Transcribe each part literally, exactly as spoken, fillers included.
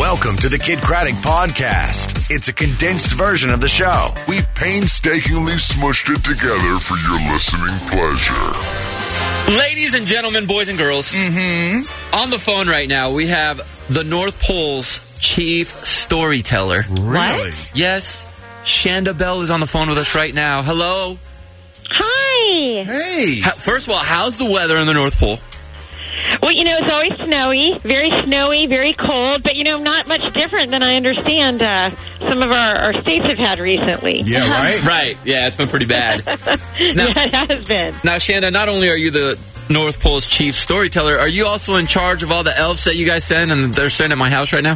Welcome to the Kid Craddock Podcast. It's a condensed version of the show. We've painstakingly smushed it together for your listening pleasure. Ladies and gentlemen, boys and girls, Mm-hmm. on the phone right now, we have the North Pole's chief storyteller. Really? Yes, Shanda Bell is on the phone with us right now. Hello. Hi. Hey. How, first of all, how's the weather in the North Pole? Well, you know, it's always snowy, very snowy, very cold, but, you know, not much different than I understand uh, some of our, our states have had recently. Yeah, right? Right. Yeah, it's been pretty bad. Now, Yeah, it has been. now, Shanda, not only are you the North Pole's chief storyteller, are you also in charge of all the elves that you guys send and they're sent at my house right now?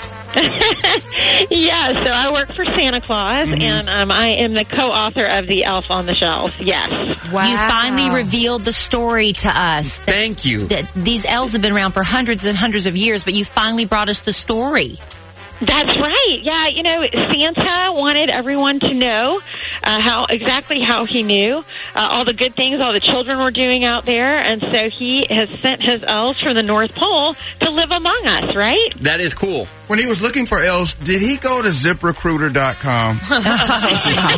Yeah, so I work for Santa Claus, Mm-hmm. and um, I am the co-author of The Elf on the Shelf. Yes. Wow. You finally revealed the story to us. That, Thank you. That these elves have been around for hundreds and hundreds of years, but you finally brought us the story. That's right. Yeah, you know, Santa wanted everyone to know uh, how exactly how he knew uh, all the good things all the children were doing out there, and so he has sent his elves from the North Pole to live among us, right? That is cool. When he was looking for elves, did he go to zip recruiter dot com? Stop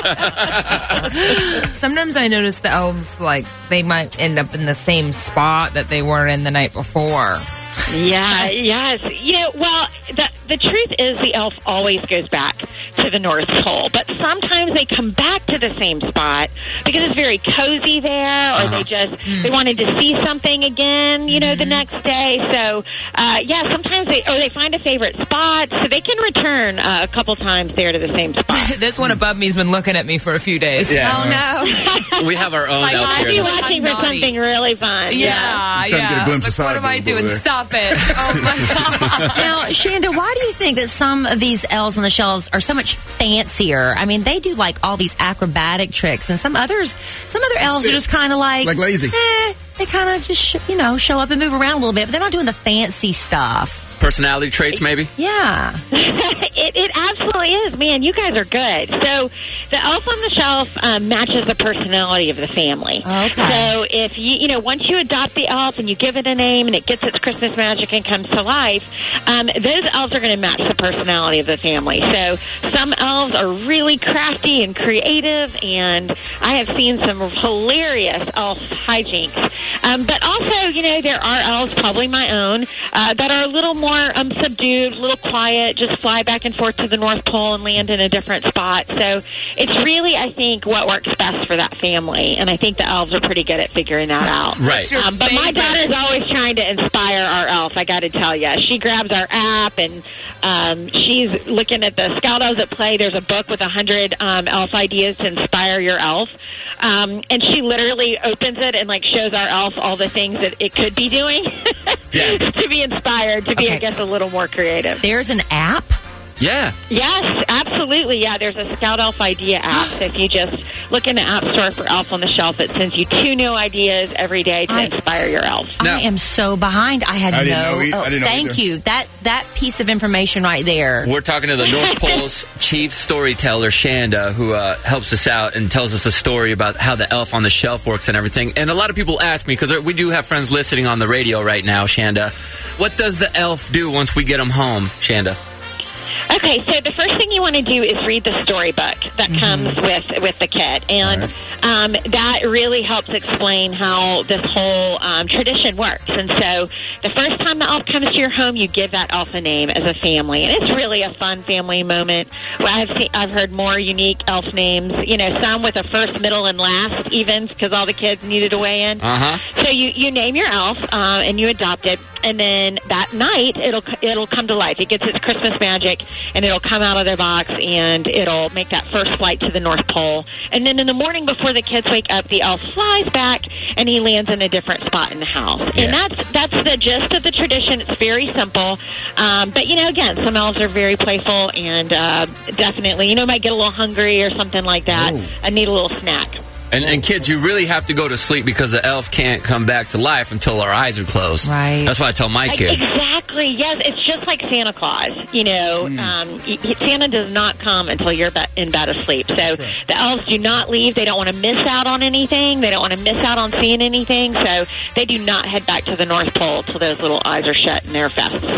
it. Sometimes I notice the elves, like, they might end up in the same spot that they were in the night before. Yeah, yes. You know, well, the, the truth is the elf always goes back to the North Pole, but sometimes they come back to the same spot because it's very cozy there, or they just, they wanted to see something again, you know, the next day. So, uh, yeah, sometimes they, or they find a favorite spot, so they can return uh, a couple times there to the same spot. This one above me has been looking at me for a few days. Yeah. Oh, no. We have our own elf I'd be here. watching for naughty. something really fun. Yeah, Trying to yeah. get a glimpse of Like, what side am I boob over doing? there. Stop it. Oh, my God. Now, Shanda, why do you think that some of these elves on the shelves are so much fancier? I mean, they do like all these acrobatic tricks, and some others, some other elves are just kind of like, Like lazy. Eh, they kind of just, sh- you know, show up and move around a little bit, but they're not doing the fancy stuff. Personality traits, maybe? Yeah. it, it absolutely is. Man, you guys are good. So the elf on the shelf um, matches the personality of the family. Okay. So if you, you know, once you adopt the elf and you give it a name and it gets its Christmas magic and comes to life, um, those elves are going to match the personality of the family. So some elves are really crafty and creative, and I have seen some hilarious elf hijinks. Um, but also, you know, there are elves, probably my own, uh, that are a little more um, subdued, a little quiet, just fly back and forth to the North Pole and land in a different spot. So it's really, I think, what works best for that family. And I think the elves are pretty good at figuring that out. Right. your Um, but my favorite? daughter's always trying to inspire our elf, I got to tell you. She grabs our app, and um, she's looking at the Scout Elves at Play. There's a book with one hundred um, elf ideas to inspire your elf. Um, and she literally opens it and, like, shows our elf all the things that it could be doing Yeah. to be inspired, to be, I Okay. guess, a little more creative. There's an app. Yeah. Yes, absolutely. Yeah, there's a Scout Elf Idea app. So if you just look in the App Store for Elf on the Shelf, it sends you two new ideas every day to I- inspire your elf. Now- I am so behind. I had I didn't no. know e- I oh, didn't know thank either. you. That that piece of information right there. We're talking to the North Pole's chief storyteller, Shanda, who uh, helps us out and tells us a story about how the elf on the shelf works and everything. And a lot of people ask me, because we do have friends listening on the radio right now, Shanda, what does the elf do once we get him home, Shanda? Okay, so the first thing you want to do is read the storybook that comes with with the kit, and um, that really helps explain how this whole um, tradition works. And so, the first time the elf comes to your home, you give that elf a name as a family, and it's really a fun family moment. Well, I've seen, I've heard more unique elf names. You know, some with a first, middle, and last, even because all the kids needed to weigh in. Uh huh. So you, you name your elf uh, and you adopt it, and then that night it'll it'll come to life. It gets its Christmas magic, and it'll come out of their box, and it'll make that first flight to the North Pole. And then in the morning before the kids wake up, the elf flies back, and he lands in a different spot in the house. Yeah. And that's that's the gist of the tradition. It's very simple, um, but you know, again, some elves are very playful, and uh, definitely, you know, might get a little hungry or something like that. Ooh. I need a little snack. And, and kids, you really have to go to sleep because the elf can't come back to life until our eyes are closed. Right. That's what I tell my kids. Exactly. Yes, it's just like Santa Claus. You know, um, y- y- Santa does not come until you're be- in bed asleep. So the elves do not leave. They don't want to miss out on anything. They don't want to miss out on seeing anything. So they do not head back to the North Pole till those little eyes are shut and they're fast asleep.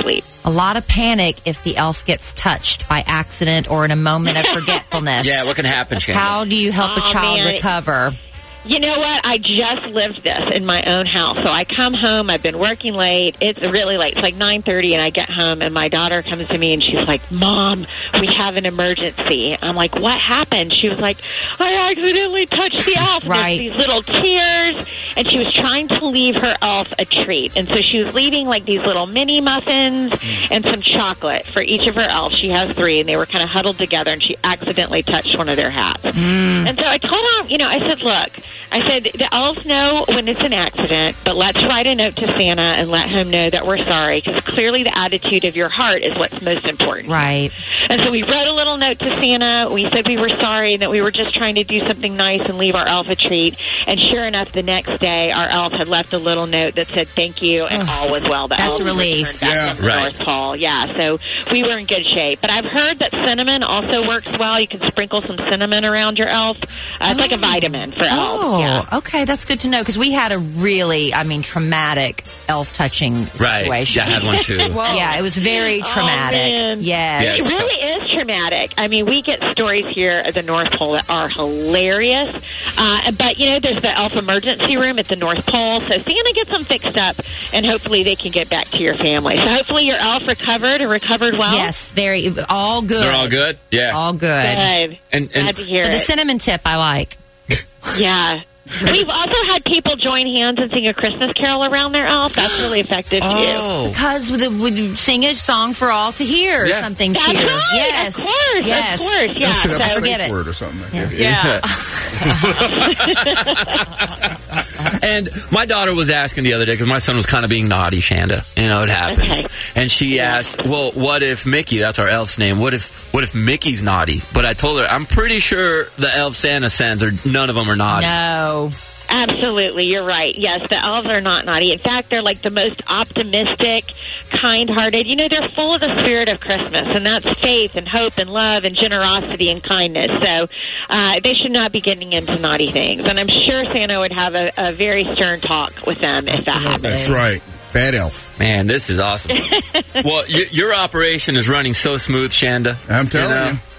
a lot of panic if the elf gets touched by accident or in a moment of forgetfulness. Yeah, what can happen, Shanda? How do you help Oh, a child man. recover? You know what? I just lived this in my own house. So I come home. I've been working late. It's really late. It's like nine thirty, and I get home, and my daughter comes to me, and she's like, Mom, we have an emergency. I'm like, what happened? She was like, I accidentally touched the elf. And Right. there's these little tears, and she was trying to leave her elf a treat. And so she was leaving like these little mini muffins and some chocolate for each of her elves. She has three, and they were kind of huddled together, and she accidentally touched one of their hats. And so I told her, you know, I said, look, I said, the elves know when it's an accident, but let's write a note to Santa and let him know that we're sorry, because clearly the attitude of your heart is what's most important. Right. And so we wrote a little note to Santa. We said we were sorry and that we were just trying to do something nice and leave our elf a treat. And sure enough, the next day, our elf had left a little note that said thank you and all was well. The That's elves a relief. returned back Yeah. to the Right. North Pole. Yeah, so we were in good shape. But I've heard that cinnamon also works well. You can sprinkle some cinnamon around your elf. Uh, it's like a vitamin for elves. Oh, Yeah. okay. That's good to know because we had a really, I mean, traumatic elf touching Right. situation. Yeah, I had one too. Yeah, it was very traumatic. man. Yes. Yeah, It it's really is traumatic. I mean, we get stories here at the North Pole that are hilarious. Uh, but, you know, there's the elf emergency room at the North Pole. So Santa gets them fixed up, and hopefully they can get back to your family. So hopefully your elf recovered and recovered well. Yes, very, all good. They're all good? Yeah. All good. Good. And- and- Glad to hear But the it. cinnamon tip I like. Yeah. We've also had people join hands and sing a Christmas carol around their elf. That's really effective, too. Oh. Because with the, would sing a song for all to hear, Yeah. something That's cheer. right. Yes. Of course. Yes. Of course. Yeah. That should have a So- forget safe it. word or something like that. Yeah. And my daughter was asking the other day, because my son was kind of being naughty, Shanda. You know, it happens. Okay. And she asked, well, what if Mickey, that's our elf's name, what if what if Mickey's naughty? But I told her, I'm pretty sure the elf Santa sends, are none of them are naughty. No. Absolutely, you're right. Yes, the elves are not naughty. In fact, they're like the most optimistic, kind-hearted. You know, they're full of the spirit of Christmas, and that's faith and hope and love and generosity and kindness. So uh, they should not be getting into naughty things. And I'm sure Santa would have a, a very stern talk with them if that happened. That's right. Bad elf. Man, this is awesome. Well, y- your operation is running so smooth, Shanda. I'm telling know? you.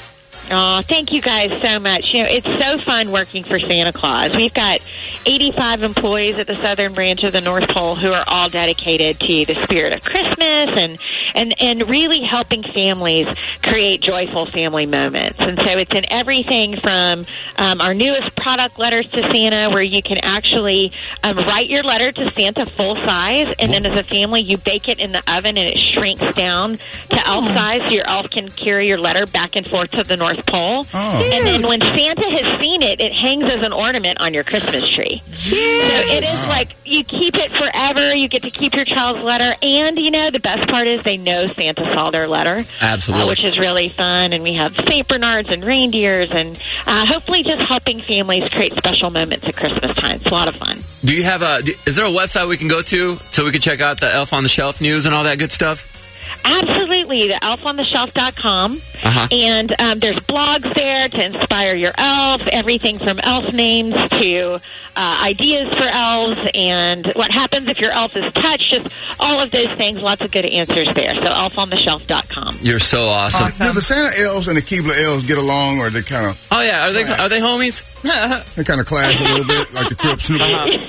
Oh, thank you guys so much. You know, it's so fun working for Santa Claus. We've got eighty-five employees at the southern branch of the North Pole who are all dedicated to the spirit of Christmas and, and, and really helping families create joyful family moments. And so it's in everything from um, our newest product letters to Santa, where you can actually um, write your letter to Santa full size, and then as a family you bake it in the oven and it shrinks down to elf size so your elf can carry your letter back and forth to the North Pole. Oh. And then when Santa has seen it, it hangs as an ornament on your Christmas tree. So it is like you keep it forever. You get to keep your child's letter. And, you know, the best part is they know Santa saw their letter. Absolutely. Uh, which is really fun. And we have Saint Bernards and reindeers and uh, hopefully just helping families create special moments at Christmas time. It's a lot of fun. Do you have a, do- is there a website we can go to so we can check out the Elf on the Shelf news and all that good stuff? Absolutely, the elf on the shelf dot com. Uh-huh. And um, there's blogs there to inspire your elves, everything from elf names to uh, ideas for elves and what happens if your elf is touched, just all of those things, lots of good answers there. So elf on the shelf dot com. You're so awesome. Do the Santa elves and the Keebler elves get along, or they kind of Oh, yeah. Are they, are they homies? they kind of clash a little bit, like the Crip Snoop?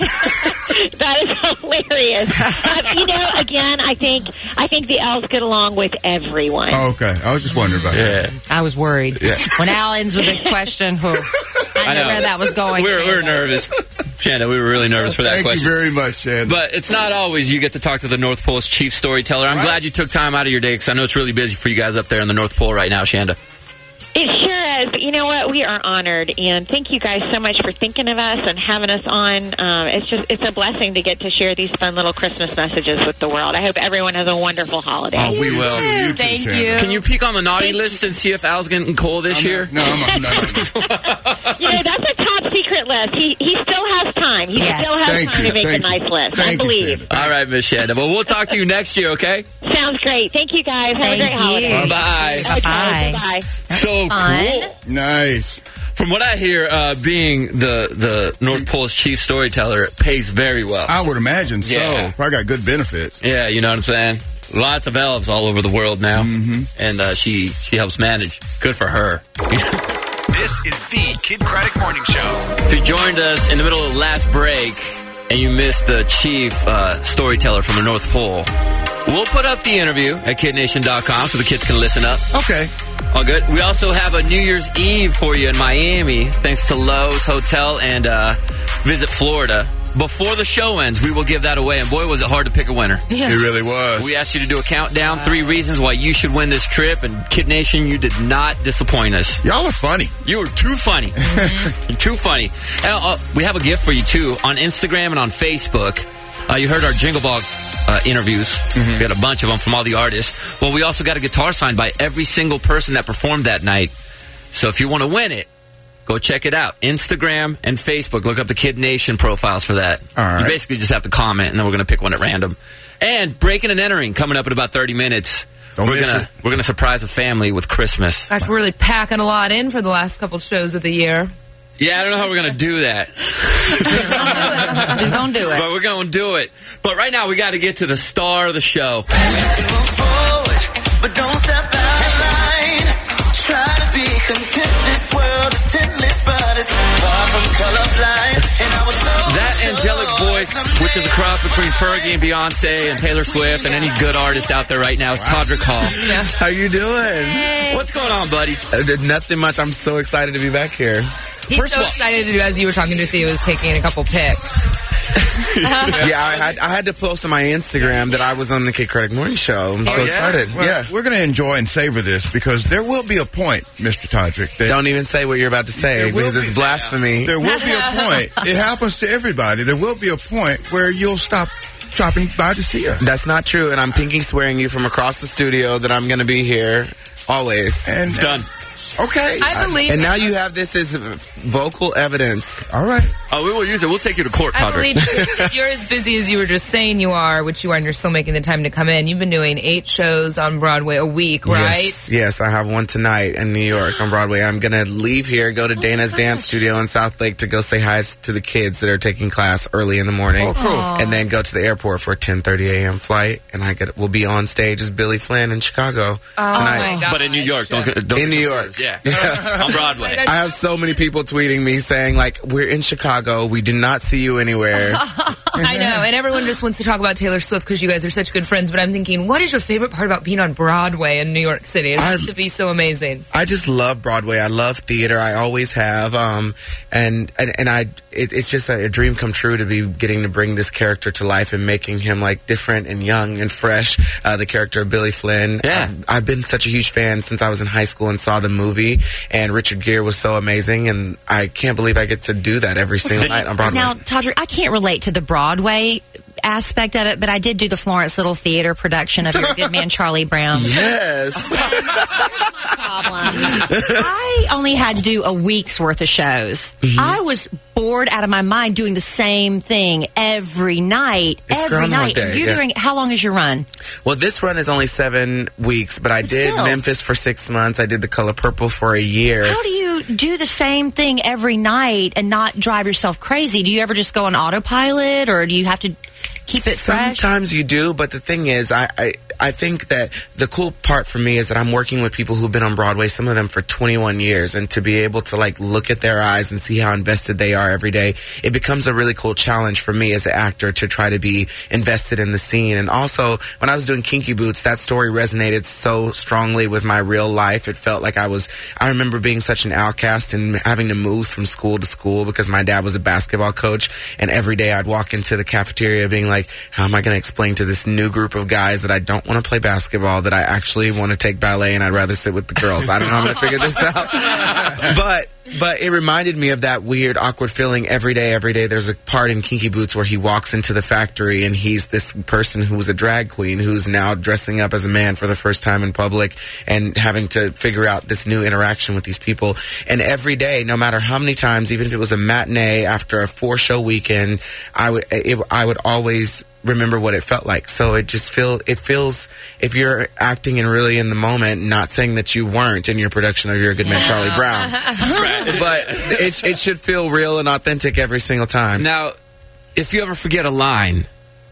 That is hilarious. um, you know, again, I think I think the elves get along with everyone. Oh, okay. I was just wondering about that. Yeah. I was worried. When Al ends with a question, whew, I, I know know. where that was going. We were, we were nervous. Shanda, we were really nervous for that Thank question. you very much, Chad. But it's not always you get to talk to the North Pole's chief storyteller. I'm Right. glad you took time out of your day because I know it's really busy for you guys up there in the North Pole right now, Shanda. It sure is. But you know what? We are honored, and thank you guys so much for thinking of us and having us on. Um, it's just it's a blessing to get to share these fun little Christmas messages with the world. I hope everyone has a wonderful holiday. Oh, we will. You too, Thank Chad. you. Can you peek on the naughty list and see if Al's getting cold this I'm year? not- No, I'm not. I'm not. You know, that's a top secret list. He he still has time. He Yes. still has Thank time you. to make Thank a you. nice list. Thank I you, believe. Shanda. All right, Miss Shanda. Well, we'll talk to you next year, okay? Sounds great. Thank you guys. Have Thank a great you. holiday. Bye. Okay, Bye-bye. bye. So Fun. cool. Nice. From what I hear, uh, being the, the North Pole's chief storyteller, it pays very well. I would imagine so. Yeah. Probably got good benefits. Yeah, you know what I'm saying? Lots of elves all over the world now, Mm-hmm. and uh, she she helps manage. Good for her. This is the Kid Craddock Morning Show. If you joined us in the middle of the last break and you missed the chief uh, storyteller from the North Pole, we'll put up the interview at kid nation dot com so the kids can listen up. Okay. All good. We also have a New Year's Eve for you in Miami, thanks to Lowe's Hotel and uh, Visit Florida. Before the show ends, we will give that away, and boy, was it hard to pick a winner. Yeah. It really was. We asked you to do a countdown, three reasons why you should win this trip, and Kid Nation, you did not disappoint us. Y'all are funny. You were too funny. You're too funny. And, uh, we have a gift for you, too, on Instagram and on Facebook. Uh, you heard our Jingle Ball uh, interviews. Mm-hmm. We got a bunch of them from all the artists. Well, we also got a guitar signed by every single person that performed that night. So if you want to win it, go check it out. Instagram and Facebook. Look up the Kid Nation profiles for that. All right. You basically just have to comment, and then we're going to pick one at random. And breaking and entering coming up in about thirty minutes. Don't we're miss gonna it. we're gonna surprise a family with Christmas. Gosh, we're really packing a lot in for the last couple shows of the year. Yeah, I don't know how we're gonna do that, Just don't do it. but we're gonna do it. But right now, we got to get to the star of the show. Move forward, but don't step out of line. Try to be content. This world is tentless, but it's far from colorblind. And I was so That angelic voice, which is a cross between Fergie and Beyonce and Taylor Swift and any good artist out there right now, is Todrick Hall. How you doing? What's going on, buddy? Uh, did nothing much. I'm so excited to be back here. He's First so of all- excited to, as you were talking to see, he was taking a couple pics. Yeah, I had, I had to post on my Instagram that I was on the Kid Craddock Morning Show. I'm so yeah? excited. Well, yeah. We're going to enjoy and savor this because there will be a point, Mister Todrick. That Don't even say what you're about to say There will because it's be- blasphemy. There will be a point. It happens to everybody. There will be a point where you'll stop dropping by to see us. That's not true, and I'm pinky swearing you from across the studio that I'm going to be here always. And It's done. Okay. I believe And it. now you have this as vocal evidence. All right. Oh, we will use it. We'll take you to court, I Todrick. believe if you're as busy as you were just saying you are, which you are, and you're still making the time to come in. You've been doing eight shows on Broadway a week, right? Yes, yes, I have one tonight in New York on Broadway. I'm going to leave here, go to Dana's Dance Studio in South Lake to go say hi to the kids that are taking class early in the morning. Oh, cool. And then go to the airport for a ten thirty a.m. flight. And I get, will be on stage as Billy Flynn in Chicago Oh tonight. my God. But in New York, don't, don't In New York. Yeah. On Broadway. I have so many people tweeting me saying, like, we're in Chicago. We do not see you anywhere. I know, and everyone just wants to talk about Taylor Swift because you guys are such good friends. But I'm thinking, what is your favorite part about being on Broadway in New York City? It has I- to be so amazing. I just love Broadway. I love theater. I always have. Um, and, and, and I, it, it's just a, a dream come true to be getting to bring this character to life and making him like different and young and fresh. Uh, the character of Billy Flynn. Yeah. I've, I've been such a huge fan since I was in high school and saw the movie. And Richard Gere was so amazing. And I can't believe I get to do that every single night on Broadway. Now, Todrick, I can't relate to the Broadway aspect of it, but I did do the Florence Little Theater production of Your Good Man Charlie Brown. Yes. Problem. I only had to do a week's worth of shows. Mm-hmm. I was bored out of my mind doing the same thing every night. It's every Groundhog night. Day, You're yeah. doing. How long is your run? Well, this run is only seven weeks, but I But did still. Memphis for six months. I did The Color Purple for a year. How do you do the same thing every night and not drive yourself crazy? Do you ever just go on autopilot, or do you have to keep it fresh? Sometimes you do, but the thing is, I, I I think that the cool part for me is that I'm working with people who've been on Broadway, some of them for twenty-one years, and to be able to like look at their eyes and see how invested they are every day, it becomes a really cool challenge for me as an actor to try to be invested in the scene. And also, when I was doing Kinky Boots, that story resonated so strongly with my real life. It felt like I was, I remember being such an outcast and having to move from school to school because my dad was a basketball coach, and every day I'd walk into the cafeteria being like, how am I going to explain to this new group of guys that I don't want to play basketball, that I actually want to take ballet and I'd rather sit with the girls? I don't know how I'm going to figure this out. But but it reminded me of that weird, awkward feeling every day, every day. There's a part in Kinky Boots where he walks into the factory and he's this person who's a drag queen who's now dressing up as a man for the first time in public and having to figure out this new interaction with these people. And every day, no matter how many times, even if it was a matinee after a four-show weekend, I would it, I would always remember what it felt like. So it just feel it feels, if you're acting and really in the moment, not saying that you weren't in your production of You're a Good Man, Charlie Brown, but it, it should feel real and authentic every single time. Now, if you ever forget a line,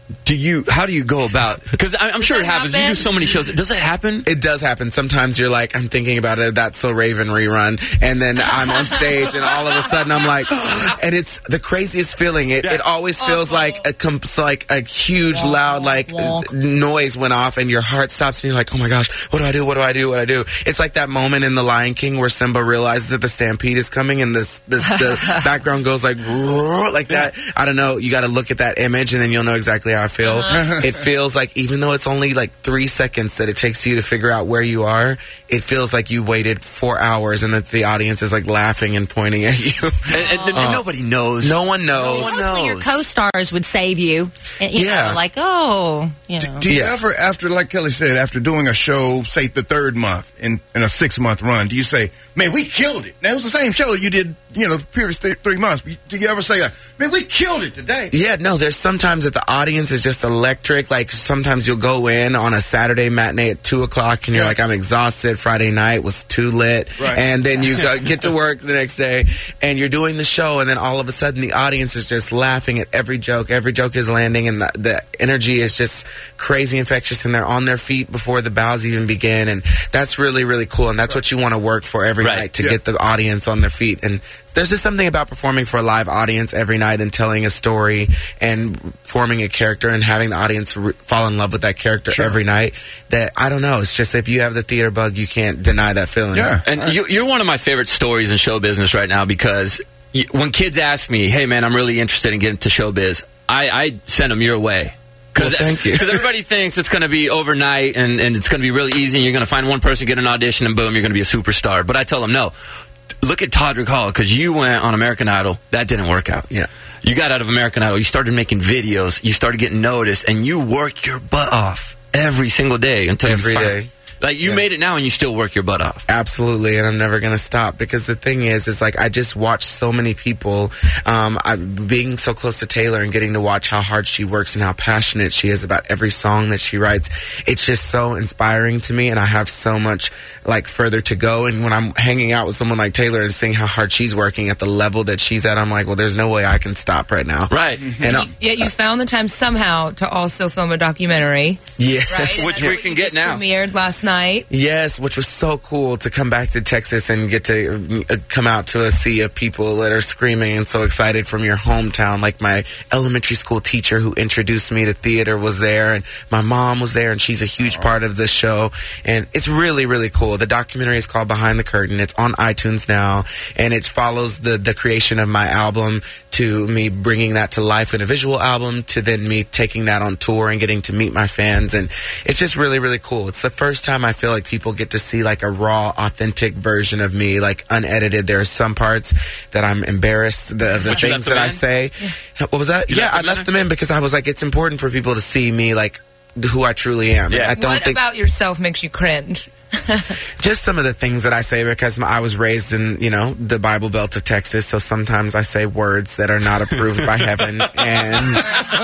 do you? How do you go about? Because I'm sure it happens. happen? You do so many shows. Does it happen? It does happen. Sometimes you're like, I'm thinking about it, That's So Raven rerun, and then I'm on stage, and all of a sudden I'm like, and it's the craziest feeling. It, it always feels like a comp- like a huge, loud, like noise went off, and your heart stops, and you're like, oh my gosh, what do I do? What do I do? What do I do? It's like that moment in The Lion King where Simba realizes that the stampede is coming, and this, the, the background goes like, like that. I don't know. You got to look at that image, and then you'll know exactly how I feel. Uh-huh. It feels like, even though it's only like three seconds that it takes you to figure out where you are, it feels like you waited four hours and that the audience is like laughing and pointing at you. And, and, and uh, nobody knows. No one knows. No one Hopefully your knows. co-stars would save you. And, you Yeah. know, like, oh, you know. Do you Yeah. ever, after, like Kelly said, after doing a show, say the third month in, in a six month run, do you say, man, we killed it? Now, it was the same show you did, you know, the previous th- three months. Do you ever say, like, man, we killed it today? Yeah, no, there's sometimes that the audience is just electric. Like, sometimes you'll go in on a Saturday matinee at two o'clock and you're Yeah. like, I'm exhausted. Friday night was too lit. Right. And then you go, get to work the next day and you're doing the show, and then all of a sudden the audience is just laughing at every joke. Every joke is landing, and the, the energy is just crazy infectious, and they're on their feet before the bows even begin. And that's really, really cool. And that's what you want to work for every Right. night, to Yeah. get the audience on their feet. And there's just something about performing for a live audience every night and telling a story and forming a character and having the audience re- fall in love with that character Sure. every night, that, I don't know, it's just, if you have the theater bug, you can't deny that feeling. Yeah. And you, you're one of my favorite stories in show business right now, because you, when kids ask me, hey, man, I'm really interested in getting to showbiz, I, I send them your way. Well, thank you. Because everybody thinks it's going to be overnight and, and it's going to be really easy, and you're going to find one person, get an audition, and boom, you're going to be a superstar. But I tell them, no. Look at Todrick Hall, because you went on American Idol. That didn't work out. Yeah. You got out of American Idol. You started making videos. You started getting noticed, and you worked your butt off every single day until Every you day. fin- Like, you Yeah. made it now, and you still work your butt off. Absolutely, and I'm never going to stop, because the thing is, is like, I just watch so many people, um, I, being so close to Taylor and getting to watch how hard she works and how passionate she is about every song that she writes. It's just so inspiring to me, and I have so much, like, further to go. And when I'm hanging out with someone like Taylor and seeing how hard she's working at the level that she's at, I'm like, well, there's no way I can stop right now. Right. And uh, Yet you found the time somehow to also film a documentary, yes. right? Which And we that can you get just now. Premiered last night. Yes, which was so cool to come back to Texas and get to uh, come out to a sea of people that are screaming and so excited from your hometown. Like, my elementary school teacher who introduced me to theater was there, and my mom was there, and she's a huge part of the show. And it's really, really cool. The documentary is called Behind the Curtain. It's on iTunes now, and it follows the, the creation of my album, to me bringing that to life in a visual album, to then me taking that on tour and getting to meet my fans. And it's just really, really cool. It's the first time I feel like people get to see, like, a raw, authentic version of me, like, unedited. There are some parts that I'm embarrassed, the, the But you things left them that I in? say. What was that? You yeah, left I them left in? them in because I was like, it's important for people to see me, like, who I truly am. Yeah. I don't What think about yourself makes you cringe? just some of the things that I say, because I was raised in, you know, the Bible Belt of Texas, so sometimes I say words that are not approved by heaven, and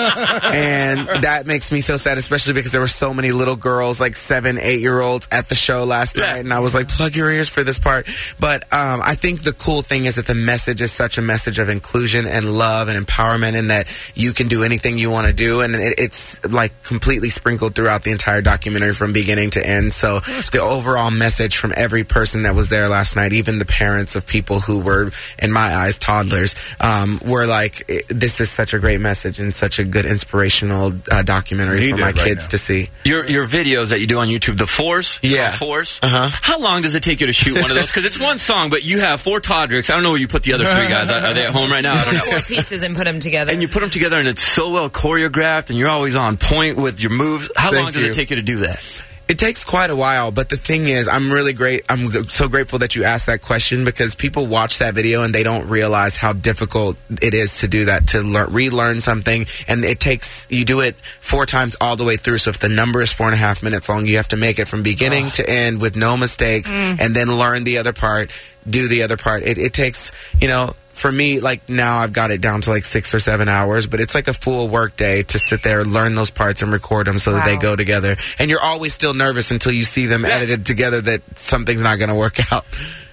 and that makes me so sad, especially because there were so many little girls, like seven, eight year olds, at the show last Yeah. night, and I was like, plug your ears for this part. But um, I think the cool thing is that the message is such a message of inclusion and love and empowerment, and that you can do anything you want to do, and it, it's like completely sprinkled throughout the entire documentary from beginning to end. So the overall message from every person that was there last night, even the parents of people who were, in my eyes, toddlers, um, were like, this is such a great message and such a good inspirational uh, documentary Need for that my right kids now. to see. Your your videos that you do on YouTube, the Fours? Yeah. The Fours? Uh-huh. How long does it take you to shoot one of those? Because it's one song, but you have four Todricks. I don't know where you put the other three guys. Are, are they at home right now? I don't know. Four pieces and put them together. And you put them together, and it's so well choreographed, and you're always on point with your moves. How Thank long does you. it take you to do that? It takes quite a while, but the thing is, I'm really great. I'm so grateful that you asked that question, because people watch that video and they don't realize how difficult it is to do that, to learn, relearn something. And it takes, you do it four times all the way through. So if the number is four and a half minutes long, you have to make it from beginning Oh. to end with no mistakes, Mm. and then learn the other part, do the other part. It, it takes, you know, for me, like, now I've got it down to like six or seven hours, but it's like a full work day to sit there, learn those parts, and record them so that they Wow. go together. And you're always still nervous until you see them edited together that something's not going to work out.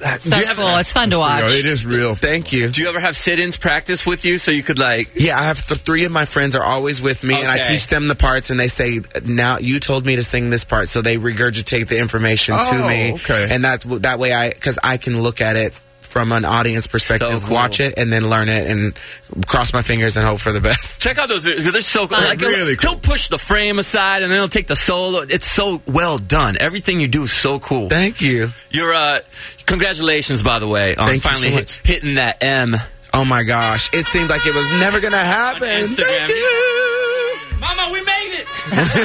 So you have- cool. It's fun to watch. You know, it is real. Thank you. Do you ever have sit-ins practice with you so you could like? Yeah, I have th- three of my friends are always with me, and I Okay. teach them the parts, and they say, "Now you told me to sing this part," so they regurgitate the information Oh, to me, okay. and that's that way I because I can look at it from an audience perspective, So cool. watch it, and then learn it, and cross my fingers and hope for the best. Check out those videos. They're so cool. Like, really he'll, cool. he'll push the frame aside and then he'll take the solo. It's so well done. Everything you do is so cool. Thank you. You're uh, congratulations, by the way, on Thank you finally so hit, much. hitting that M. Oh my gosh, it seemed like it was never gonna happen. On Instagram. Thank you. Mama, we made it.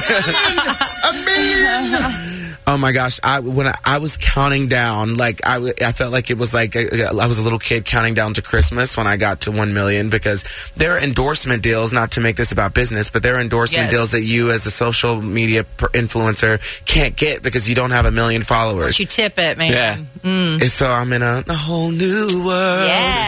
A million. Oh my gosh! I when I, I was counting down, like I, w- I felt like it was like a, I was a little kid counting down to Christmas when I got to one million, because there are endorsement deals. Not to make this about business, but there are endorsement Yes. deals that you, as a social media per- influencer, can't get because you don't have a million followers. You tip it, man. Yeah. And so I'm in a, a whole new world.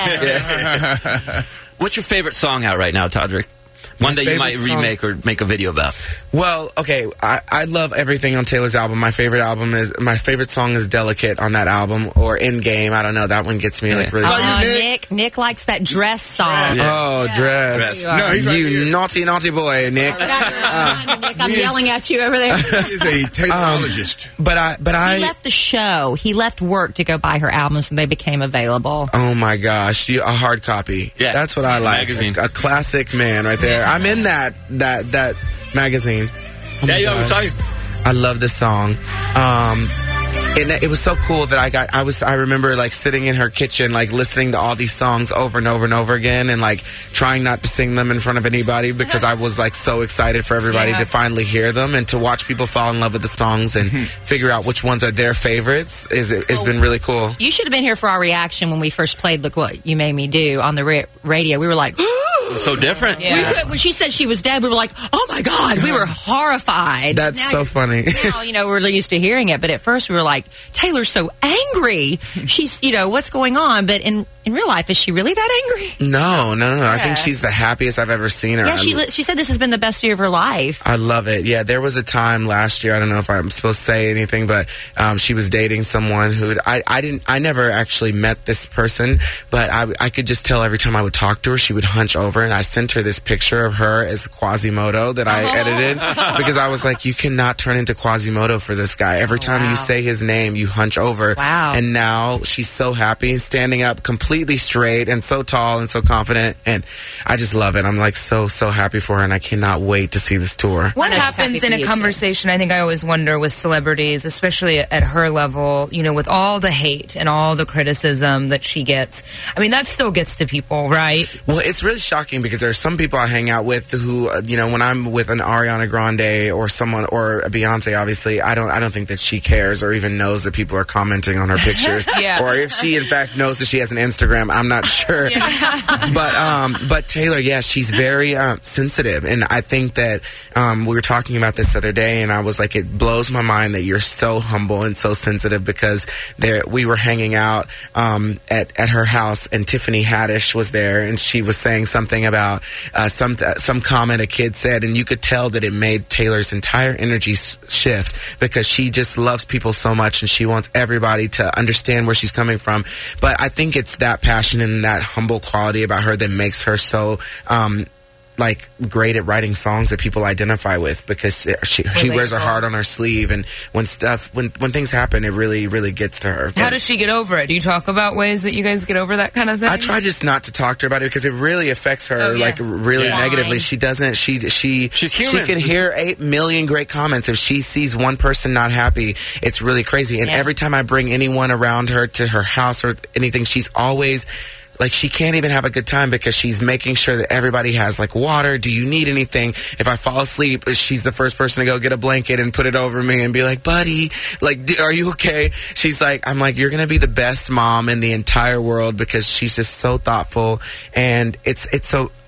Yeah. What's your favorite song out right now, Todrick? One that you favorite might song? remake or make a video about. Well, okay, I, I love everything on Taylor's album. My favorite album is my favorite song is "Delicate" on that album, or "In Game." I don't know, that one gets me like really. Oh, Nick? Nick. Nick likes that dress song. Oh, dress. Dress. No, he's right You here. naughty, naughty boy, Nick. Uh, Nick, I'm Yes. yelling at you over there. He's a Taylorologist. But I, but I. He left the show. He left work to go buy her albums, and they became available. Oh my gosh, you, a hard copy. Yeah. That's what I like. Magazine. A, a classic man right there. I'm in that that that magazine. Oh Yeah, my yo, we gosh. saw you. I love this song. Um, and it was so cool that I got. I was. I remember like sitting in her kitchen, like listening to all these songs over and over and over again, and like trying not to sing them in front of anybody because I was like so excited for everybody Yeah. to finally hear them and to watch people fall in love with the songs and figure out which ones are their favorites. Is it? It's been really cool. You should have been here for our reaction when we first played "Look What You Made Me Do" on the ra- radio. We were like, So different. Yeah. we could, when she said she was dead, we were like, oh my God. We were horrified. That's Now so you're- funny. Now, you know, we're used to hearing it, but at first we were like, Taylor's so angry. She's, you know, what's going on? But in, in real life, is she really that angry? No, no, no, no. I Yeah. think she's the happiest I've ever seen her. Yeah, I she li- she said this has been the best year of her life. I love it. Yeah, there was a time last year. I don't know if I'm supposed to say anything, but um, she was dating someone who I I didn't. I never actually met this person, but I I could just tell every time I would talk to her, she would hunch over, and I sent her this picture of her as Quasimodo that I edited because I was like, you cannot turn into Quasimodo for this guy. Every time wow. you say his name, you hunch over. Wow. And now she's so happy, standing up completely straight and so tall and so confident, and I just love it. I'm like so so happy for her, and I cannot wait to see this tour. What I know she's happens happy in for a you, too. conversation, I think I always wonder with celebrities, especially at her level, you know, with all the hate and all the criticism that she gets. I mean, that still gets to people, right? Well, it's really shocking because there are some people I hang out with who, uh, you know, when I'm with an Ariana Grande or someone or a Beyonce, obviously, I don't, I don't think that she cares or even knows that people are commenting on her pictures. Yeah. Or if she, in fact, knows that she has an Instagram, I'm not sure. but, um, but Taylor, yeah, she's very um, sensitive, and I think that um, we were talking about this the other day, and I was like, it blows my mind that you're so humble and so sensitive because there we were hanging out um, at at her house, and Tiffany Haddish was there, and she was saying something about uh, some some comment a kid said, and you could tell that it made Taylor's entire energy s- shift because she just loves people so much, and she wants everybody to understand where she's coming from. But I think it's that passion and that humble quality about her that makes her so um, like great at writing songs that people identify with because she she wears her heart on her sleeve, and when stuff when when things happen, it really really gets to her. How does she get over it? Do you talk about ways that you guys get over that kind of thing? I try just not to talk to her about it because it really affects her Oh, yeah. like really Yeah. negatively. She doesn't. She she She's she human. can hear eight million great comments. If she sees one person not happy, it's really crazy. And Yeah. every time I bring anyone around her to her house or anything, she's always. Like, she can't even have a good time because she's making sure that everybody has, like, water. Do you need anything? If I fall asleep, she's the first person to go get a blanket and put it over me and be like, buddy, like, d- are you okay? She's like, I'm like, you're going to be the best mom in the entire world because she's just so thoughtful. And it's, it's so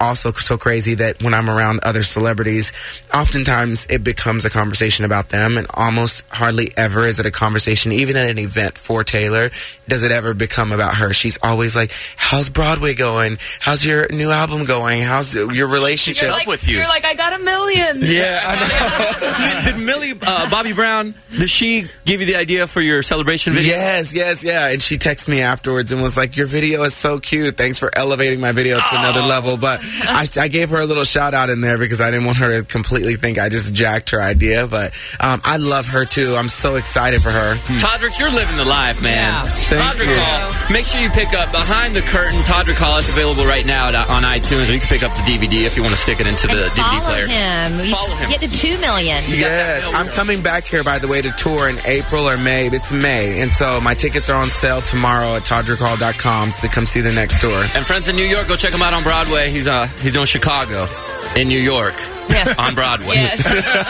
also so crazy that when I'm around other celebrities, oftentimes it becomes a conversation about them, and almost hardly ever is it a conversation, even at an event for Taylor, does it ever become about her. She's always like, how's Broadway going? How's your new album going? How's your relationship? You're like, with you? You're like, I got a million. Yeah, I know. Did Millie, uh, Bobby Brown, did she give you the idea for your celebration video? Yes, yes, yeah. And she texted me afterwards and was like, your video is so cute. Thanks for elevating my video to another level. But I, I gave her a little shout out in there because I didn't want her to completely think I just jacked her idea. But um, I love her too. I'm so excited for her. Todrick, you're living the life, man. Yeah. Thank Todrick you. Hall. Make sure you pick up Behind the Curtain. Todrick Hall is available right now on iTunes. Or you can pick up the D V D if you want to stick it into the And D V D follow player. him. You Follow him. Get to two million. Yes, I'm coming back here, by the way, to tour in April or May. It's May. And so my tickets are on sale tomorrow at todrick hall dot com to come see the next tour. And friends in New York, go check him out on Broadway. He's uh he's doing Chicago in New York on Broadway. Yes.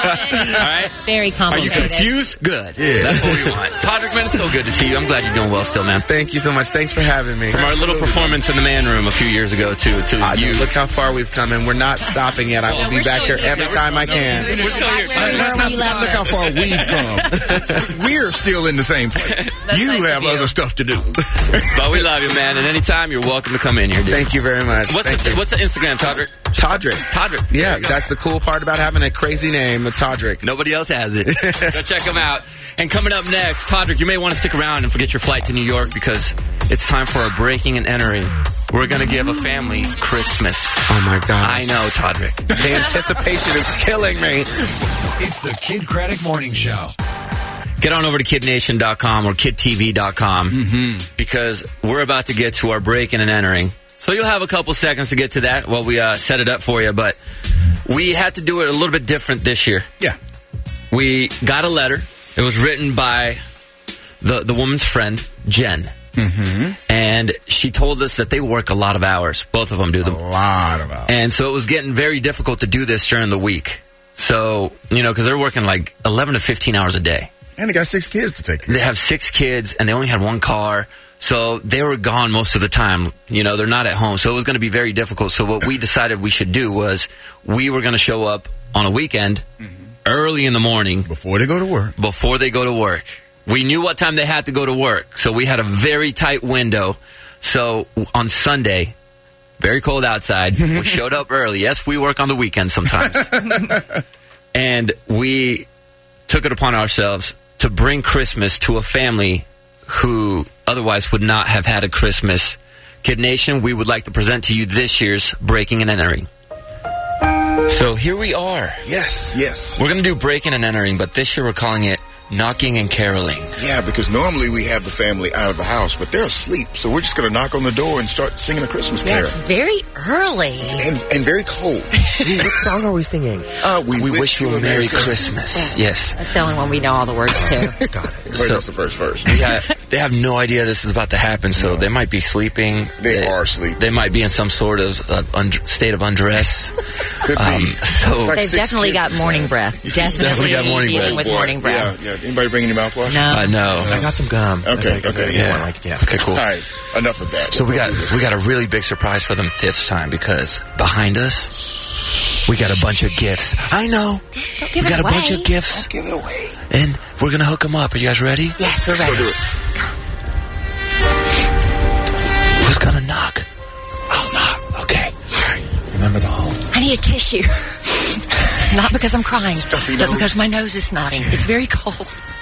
All right. Very Are you complicated. confused? Good. Yeah. That's what we want. Todrick, man, it's so good to see you. I'm glad you're doing well still, man. Thank you so much. Thanks for having me. From our little performance in the man room a few years ago to to I know, you. look how far we've come, and we're not stopping yet. I will be we're back still here here. every Yeah, time I can. We're still here. Right where Where we we left Look how far we've come. We're still in the same place. You nice have of you. other stuff to do. But we love you, man. And anytime you're welcome to come in here, dude. Thank you very much. What's Thank the, you. what's the Instagram, Todrick? Todrick. Todrick. Yeah, There you go. that's the cool part about having a crazy name, Todrick. Nobody else has it. Go check them out. And coming up next, Todrick, you may want to stick around and forget your flight to New York because it's time for our breaking and entering. We're going to give a family Christmas. Oh my God. I know, Todrick. The anticipation is killing me. It's the Kid Craddock Morning Show. Get on over to kid nation dot com or kid t v dot com mm-hmm. because we're about to get to our breaking and entering. So you'll have a couple seconds to get to that while we uh, set it up for you. But we had to do it a little bit different this year. Yeah. We got a letter. It was written by the, the woman's friend, Jen. Mm-hmm. And she told us that they work a lot of hours. Both of them do A them. lot of hours. And so it was getting very difficult to do this during the week. So, you know, because they're working like eleven to fifteen hours a day. And they got six kids to take care They of. have six kids, and they only had one car. So they were gone most of the time. You know, they're not at home. So it was going to be very difficult. So what we decided we should do was we were going to show up on a weekend mm-hmm. early in the morning. Before they go to work. Before they go to work. We knew what time they had to go to work. So we had a very tight window. So on Sunday, very cold outside, we showed up early. Yes, we work on the weekends sometimes. And we took it upon ourselves to bring Christmas to a family who otherwise would not have had a Christmas. Kid Nation, we would like to present to you this year's Breaking and Entering. So here we are. Yes, yes. We're going to do Breaking and Entering, but this year we're calling it Knocking and Caroling. Yeah, because normally we have the family out of the house, but they're asleep. So we're just going to knock on the door and start singing a Christmas Yeah, carol. it's very early. And, and very cold. What song are we singing? Uh, we, We wish you a Merry Christmas. Yes. That's the only one we know all the words to. Got it. Wait, So- that's the first verse. Yeah, they have no idea this is about to happen, so they might be sleeping. They are sleeping. They might be in some sort of uh, und- state of undress. Could be. Um, so It's like They've six definitely kids got inside. morning breath. Definitely, Definitely got morning dealing breath. with morning breath. Yeah, yeah. Anybody bringing your mouthwash? No. I know. I got some gum. Okay, That's like- okay, yeah. yeah. Like, yeah. Okay, cool. All right, enough of that. So we got we got a really big surprise for them this time because behind us we got a bunch of gifts. I know. Don't give We got it a bunch away. of gifts, Give it away. and we're gonna hook them up. Are you guys ready? Yes, we're Let's ready. go do it. Who's gonna knock? I'll knock. Okay. Remember the hole. I need a tissue. Not because I'm crying, Stuffy but nose. because my nose is snotting. It's very cold.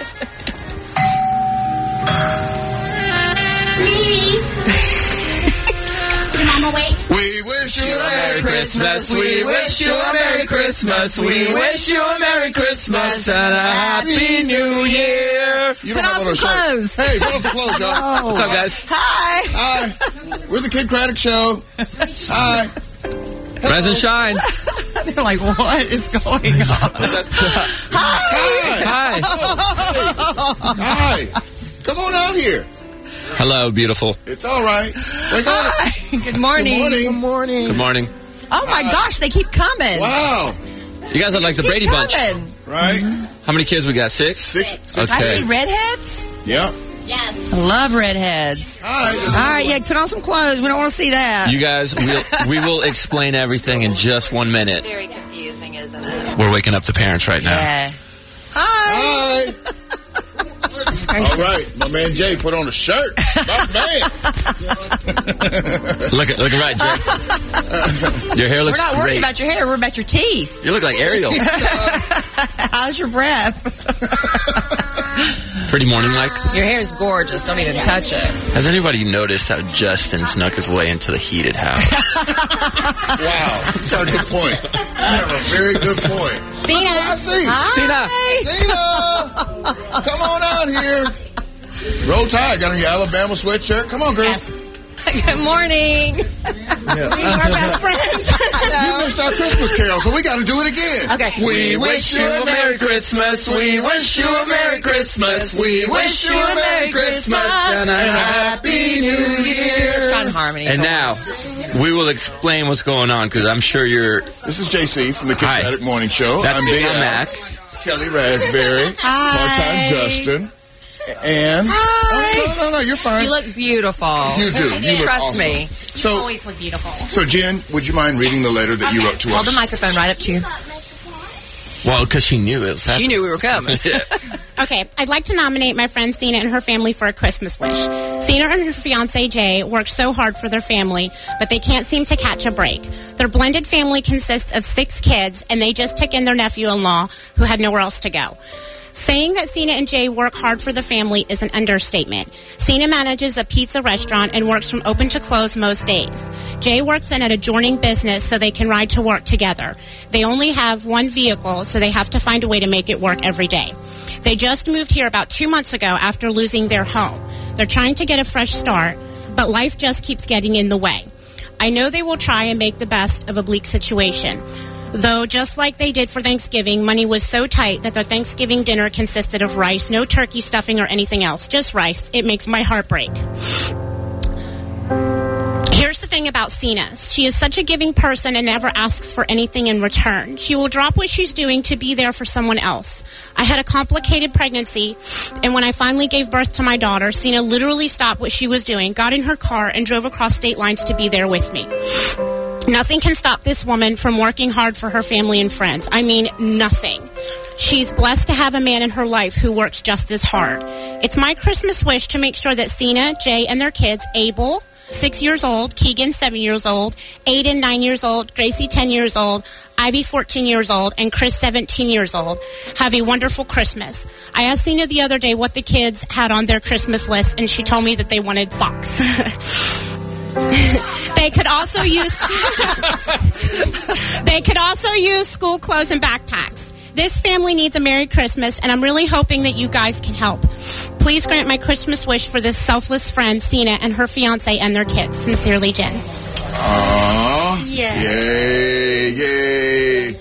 We wish you a Merry Christmas. We wish you a Merry Christmas. We wish you a Merry Christmas and a Happy New Year. You Put don't have on on a some shirt. clothes. Hey, put on some clothes, y'all. What's up, guys? Hi. Hi. We're the Kid Craddock Show. Hi. Rise and shine. They're like, what is going on? Hi. Hi. Hi. Come on out here. Hello, beautiful. It's all right. Wake up. Hi. Good morning. Good morning. Morning. Good morning. Oh my gosh, they keep coming. Wow. You guys are like the Keep Brady Bunch. coming. Right? How many kids we got? Six? Six. Six. I Okay. see redheads. Yeah. Yes. I love redheads. All right. All right, yeah, put on some clothes. We don't want to see that. You guys, we'll, we will explain everything in just one minute. Very confusing, isn't it? We're waking up the parents right now. Yeah. Hi. All right, my man Jay put on a shirt. My man. Look at look right, Jay. Your hair looks We're not worried great. about your hair. We're about your teeth. You look like Ariel. How's your breath? Pretty morning-like. Your hair is gorgeous. Don't even touch it. Has anybody noticed how Justin snuck his way into the heated house? Wow. That's a good point. You have a very good point. Cena. I see. Cena. Cena. Come on out here. Roll Tide. Got on your Alabama sweatshirt. Come on, girl. Yes. Good morning. Yeah. We are best friends. You missed our Christmas carol, so we got to do it again. Okay. We wish you a Merry Christmas. We wish you a Merry Christmas. We wish you a Merry Christmas and a Happy New Year. Trying harmony. And now, we will explain what's going on, because I'm sure you're... This is J C from the Hi. Kick Morning Show. That's I'm Big Big Al Al. Mac. It's Kelly Raspberry. Hi. Part-time Justin. And... Hi. Oh, no, no, no, you're fine. You look beautiful. You do. You look Trust awesome. me. So, Always look beautiful. so Jen, would you mind reading the letter that you wrote to Hold us? the microphone right up to you. Well, because she knew it was happening. She knew we were coming. Okay, I'd like to nominate my friend Cena and her family for a Christmas wish. Cena and her fiance Jay work so hard for their family, but they can't seem to catch a break. Their blended family consists of six kids, and they just took in their nephew-in-law who had nowhere else to go. Saying that Cena and Jay work hard for the family is an understatement. Cena manages a pizza restaurant and works from open to close most days. Jay works in an adjoining business so they can ride to work together. They only have one vehicle, so they have to find a way to make it work every day. They just moved here about two months ago after losing their home. They're trying to get a fresh start, but life just keeps getting in the way. I know they will try and make the best of a bleak situation. Though, just like they did for Thanksgiving, money was so tight that their Thanksgiving dinner consisted of rice, no turkey stuffing or anything else, just rice. It makes my heart break. Here's the thing about Cena. She is such a giving person and never asks for anything in return. She will drop what she's doing to be there for someone else. I had a complicated pregnancy, and when I finally gave birth to my daughter, Cena literally stopped what she was doing, got in her car, and drove across state lines to be there with me. Nothing can stop this woman from working hard for her family and friends. I mean, nothing. She's blessed to have a man in her life who works just as hard. It's my Christmas wish to make sure that Cena, Jay, and their kids, Abel, six years old, Keegan, seven years old, Aiden, nine years old, Gracie, ten years old, Ivy, fourteen years old, and Chris, seventeen years old, have a wonderful Christmas. I asked Cena the other day what the kids had on their Christmas list, and she told me that they wanted socks. They could also use They could also use school clothes and backpacks. This family needs a Merry Christmas, and I'm really hoping that you guys can help. Please grant my Christmas wish for this selfless friend, Cena, and her fiance and their kids. Sincerely, Jen. Aww. Yeah. Yay, yay.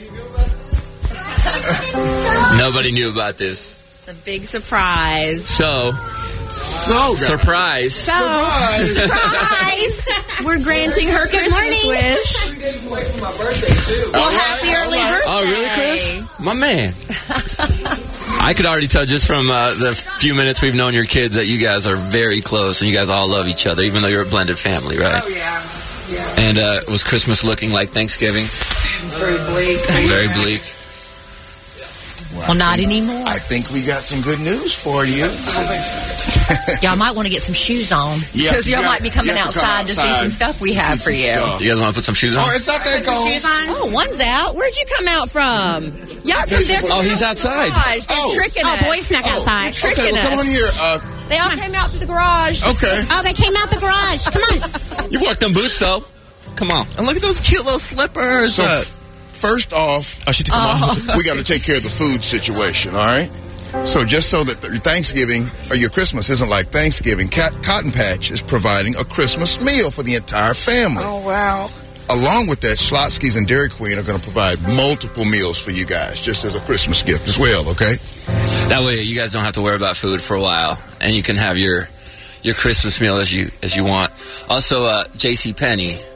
Nobody knew about this. It's a big surprise. So, So, surprise. So, Surprise. surprise! We're granting her Good Christmas morning. wish. Two days away from my birthday, too. Well, All right, happy all early right. birthday. Oh, really, Chris? My man. I could already tell just from uh, the few minutes we've known your kids that you guys are very close and you guys all love each other, even though you're a blended family, right? Oh, yeah. Yeah. And uh, was Christmas looking like Thanksgiving? Very bleak. Very bleak. Well, not anymore. I think we got some good news for you. Y'all might want to get some shoes on. Yeah, Because you y'all got- might be coming you have to come outside to see outside some stuff we to have see for some you. stuff. You guys want to put some shoes on? Oh, it's not that cold. Shoes on? Oh, one's out. Where'd you come out from? Y'all from different Oh, he's outside. garage. They're Oh. tricking Oh, us. boys snuck Oh, outside. Tricking Okay, well, come us. on here. Uh, They all came out through the garage. okay. Oh, they came out the garage. Come on. You worked them boots, though. Come on. And look at those cute little slippers. So, f- first off, Oh, she took them off. we got to take care of the food situation, all right? So just so that your Thanksgiving or your Christmas isn't like Thanksgiving, Cat- Cotton Patch is providing a Christmas meal for the entire family. Oh, wow. Along with that, Schlotsky's and Dairy Queen are going to provide multiple meals for you guys, just as a Christmas gift as well, okay? That way, you guys don't have to worry about food for a while, and you can have your your Christmas meal as you as you want. Also, uh, JCPenney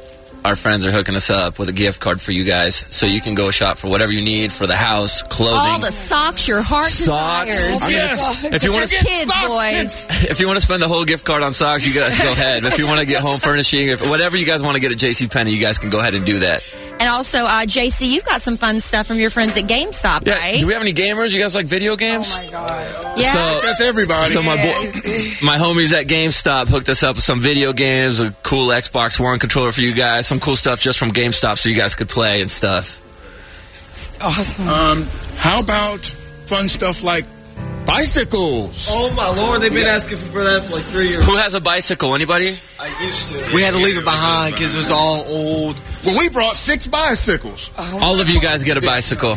our friends are hooking us up with a gift card for you guys, so you can go shop for whatever you need for the house, clothing. All the socks your heart Socks. desires. Yes. If you want to kids, boys. If you want to spend the whole gift card on socks, you guys go ahead. If you want to get home furnishing, if whatever you guys want to get at JCPenney, you guys can go ahead and do that. And also, uh, J C, you've got some fun stuff from your friends at GameStop, Yeah. right? Do we have any gamers? You guys like video games? Oh my god. Yeah. So, That's everybody. So my boy, my homies at GameStop hooked us up with some video games, a cool Xbox One controller for you guys, some cool stuff just from GameStop so you guys could play and stuff. Awesome. Um, how about fun stuff like bicycles? Oh my lord, they've been asking for that for like three years. Who has a bicycle? Anybody? I used to. We had to leave it behind because it was all old. Well, we brought six bicycles. All of you guys get a bicycle. Now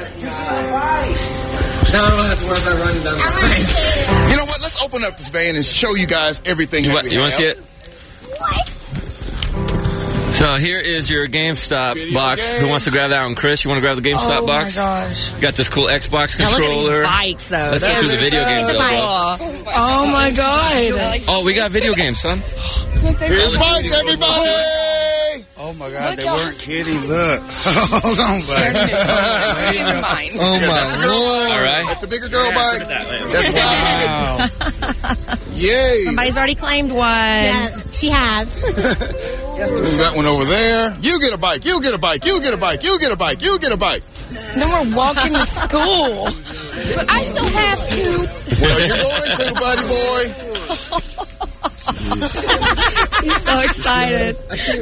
I don't have to worry about running down the street. You know what? Let's open up this van and show you guys everything. You, that want, we you want to see have. it? So here is your GameStop Video box. games. Who wants to grab that one? Chris, you want to grab the GameStop Oh box? my gosh. You got this cool Xbox Now look at controller. these bikes, though. Let's go Those through the are video so games, though, cool. bro. Oh my god. Oh, we got video games, son. Here's bikes, everybody. Oh my God, they weren't kidding. Look. Hold on, buddy. Oh my lord. All right. That's a bigger girl bike. That's wow. Yay. Somebody's already claimed one. Yeah, she has. There's that one over there. You get a bike. You get a bike. You get a bike. You get a bike. You get a bike. Then we're walking to school. But I still have to. Well, you're going to, buddy boy. He's so excited.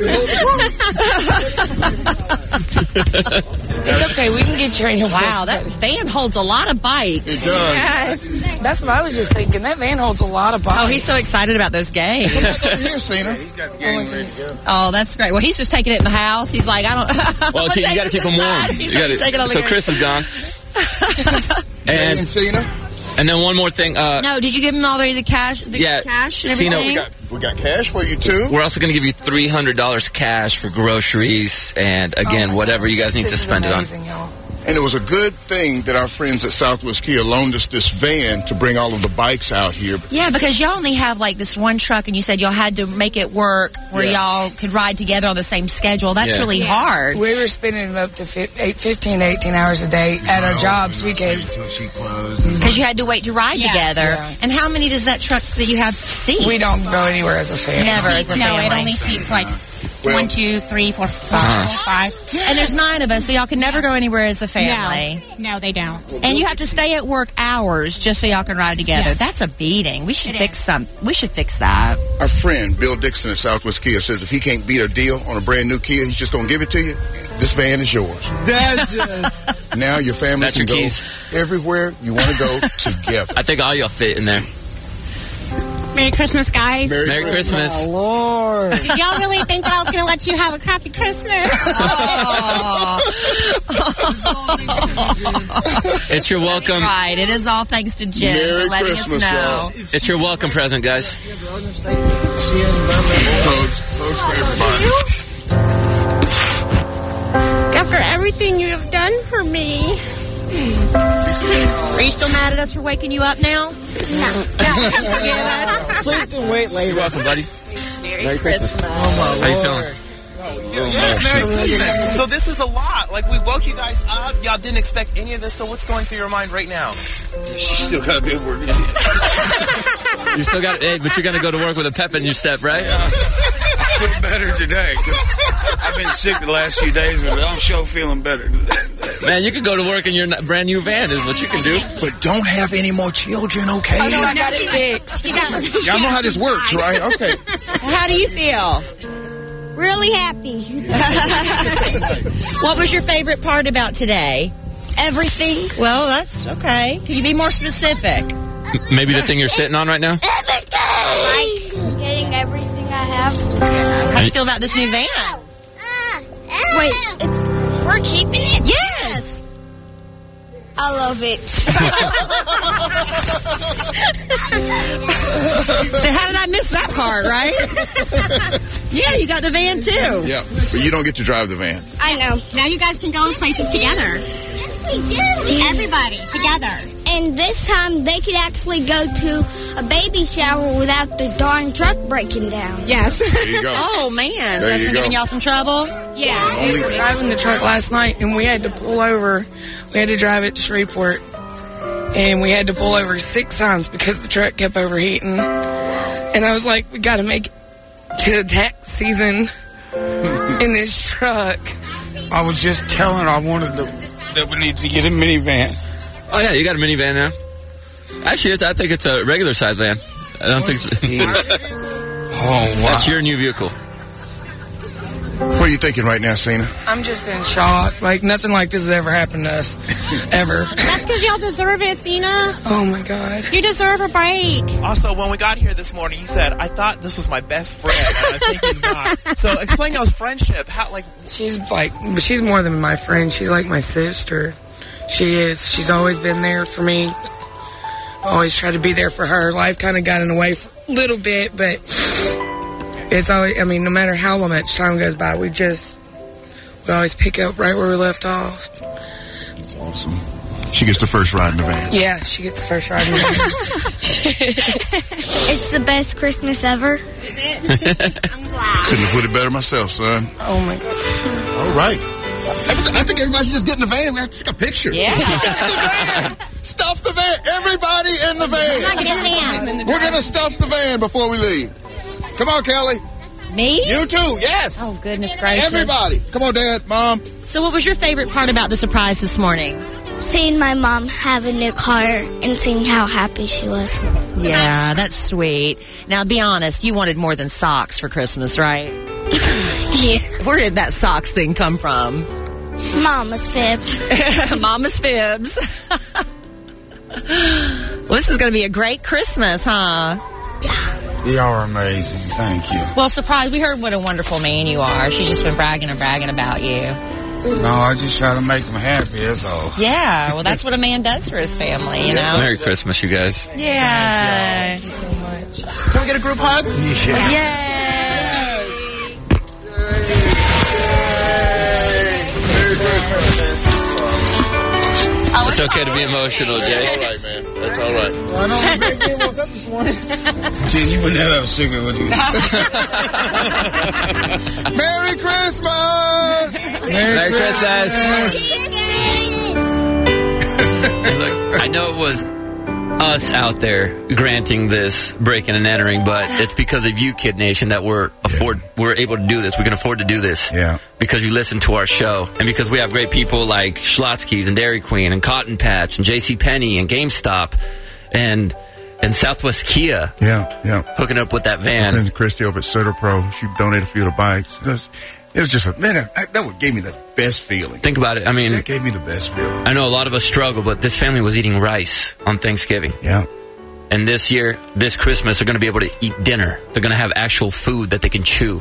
It's okay, we can get you in. Wow, that van holds a lot of bikes. It does. Yes. That's what I was just thinking. That van holds a lot of bikes. Oh, he's so excited about those games. What's over here, Cena? He's got the game ready to go. Oh, that's great. Well, he's just taking it in the house. He's like, I don't. Well, I'm you gonna got to take keep this them warm. inside. He's You like, gotta- take it on the so go. Chris is gone. And And Cena? and then one more thing. Uh, No, did you give him already the cash? The Yeah, cash and Cena, everything? We got, we got cash for you, too. We're also going to give you three hundred dollars cash for groceries and, again, Oh my whatever you gosh, guys need this to is spend it on. amazing, y'all. And it was a good thing that our friends at Southwest Kia loaned us this van to bring all of the bikes out here. Yeah, because y'all only have like this one truck, and you said y'all had to make it work where Yeah. y'all could ride together on the same schedule. That's Yeah. really hard. We were spending up to fif- eight, fifteen to eighteen hours a day at our jobs because Until she closed. Because you had to wait to ride Yeah. together. Yeah. And how many does that truck that you have seat? we don't go anywhere as a family. Never as a no, family. it only seats like Well- one, two, three, four, four, Uh-huh. five. And there's nine of us, so y'all can never go anywhere as a family. No, no, they don't. And you have to stay at work hours just so y'all can ride together. Yes. That's a beating. We should It fix is. some. We should fix that. Our friend, Bill Dixon at Southwest Kia, says if he can't beat a deal on a brand new Kia, he's just going to give it to you. This van is yours. That's just. Now your family That's can your go keys. everywhere you want to go together. I think all y'all fit in there. Merry Christmas, guys. Merry, Merry Christmas. Lord. Did y'all really think that I was going to let you have a crappy Christmas? It's your welcome. Right. It is all thanks to Jim Merry for letting Christmas, us know. y'all. It's your welcome present, guys. Hugs, hugs for everybody. After everything you have done for me. Are you still mad at us for waking you up now? No. Yes. Sleep and wait You're later. welcome, buddy. Merry Christmas. How you feeling? Yes, Merry Christmas. So this is a lot. Like, we woke you guys up. Y'all didn't expect any of this. So what's going through your mind right now? She still got a bit of work to do. You still got it, hey, but you're going to go to work with a pep in your step, right? I feel better today because I've been sick the last few days, but I'm sure feeling better today. Man, you can go to work in your n- brand new van is what you can do. But don't have any more children, okay? Oh, no, I got it fixed. Y'all know how this works, right? Okay. How do you feel? Really happy. What was your favorite part about today? Everything. Well, that's okay. Can you be more specific? M- Maybe the thing you're sitting on right now? Everything. Like getting everything I have. How do you feel about this new van? Wait, it's, we're keeping it? Yes. I love it. So how did I miss that part, right? Yeah, you got the van too. Yeah, but you don't get to drive the van. I know. Now you guys can go places together. Yes, we do. Everybody together. And this time they could actually go to a baby shower without the darn truck breaking down. Yes. There you go. Oh, man. So There that's you been go. giving y'all some trouble? Yeah. We were driving the truck last night, and we had to pull over. We had to drive it to Shreveport, and we had to pull over six times because the truck kept overheating. And I was like, we got to make it to the tax season in this truck. I was just telling her I wanted to, that we need to get a minivan. Oh, yeah, you got a minivan now? Actually, it's, I think it's a regular size van. I don't think it's... Oh, wow. That's your new vehicle. What are you thinking right now, Cena? I'm just in shock. Like, nothing like this has ever happened to us. Ever. That's because y'all deserve it, Cena. Oh, my God. You deserve a break. Also, when we got here this morning, you said, I thought this was my best friend. And I'm thinking not. So explain y'all's friendship. How, like... She's like, she's more than my friend. She's like my sister. She is. She's always been there for me. Always tried to be there for her. Life kind of got in the way for a little bit, but it's always, I mean, no matter how much time goes by, we just, we always pick up right where we left off. That's awesome. She gets the first ride in the van. Yeah, she gets the first ride in the van. It's the best Christmas ever. I'm glad. Couldn't have put it better myself, son. Oh, my God. All right. I think everybody should just get in the van. We have to take a picture. Yeah. Stuff the van. Stuff the van. Everybody in the van. Get in the van. We're going to stuff the van before we leave. Come on, Kelly. Me? You too, yes. Oh, goodness gracious. Everybody. Come on, Dad, Mom. So what was your favorite part about the surprise this morning? Seeing my mom have a new car and seeing how happy she was. Yeah, that's sweet. Now, be honest, you wanted more than socks for Christmas, right? Yeah. Where did that socks thing come from? Mama's fibs. Mama's fibs. Well, this is going to be a great Christmas, huh? Y'all are amazing. Thank you. Well, surprise, we heard what a wonderful man you are. She's just been bragging and bragging about you. No, I just try to make them happy, that's all. Yeah, well, that's what a man does for his family, you know? Merry Christmas, you guys. Yeah. Thank you so much. Can we get a group hug? Yeah. Yay. It's okay to be emotional, Jay. That's all right, man. That's all right. Well, I know my big kid woke up this morning. Gee, you would never have a secret, would you? Merry Christmas! Merry, Merry Christmas. And look, I know it was us out there granting this breaking and entering, but it's because of you, Kid Nation, that we're afford yeah. we're able to do this. We can afford to do this. Yeah. Because you listen to our show, and because we have great people like Schlotzky's and Dairy Queen and Cotton Patch and JCPenney and GameStop and and Southwest Kia. Yeah, yeah. Hooking up with that van. And Christy over at Sutter Pro, she donated a few of the bikes. It was, it was just a man. That, that gave me the best feeling. Think about it. I mean, that gave me the best feeling. I know a lot of us struggle, but this family was eating rice on Thanksgiving. Yeah. And this year, this Christmas, they're going to be able to eat dinner. They're going to have actual food that they can chew.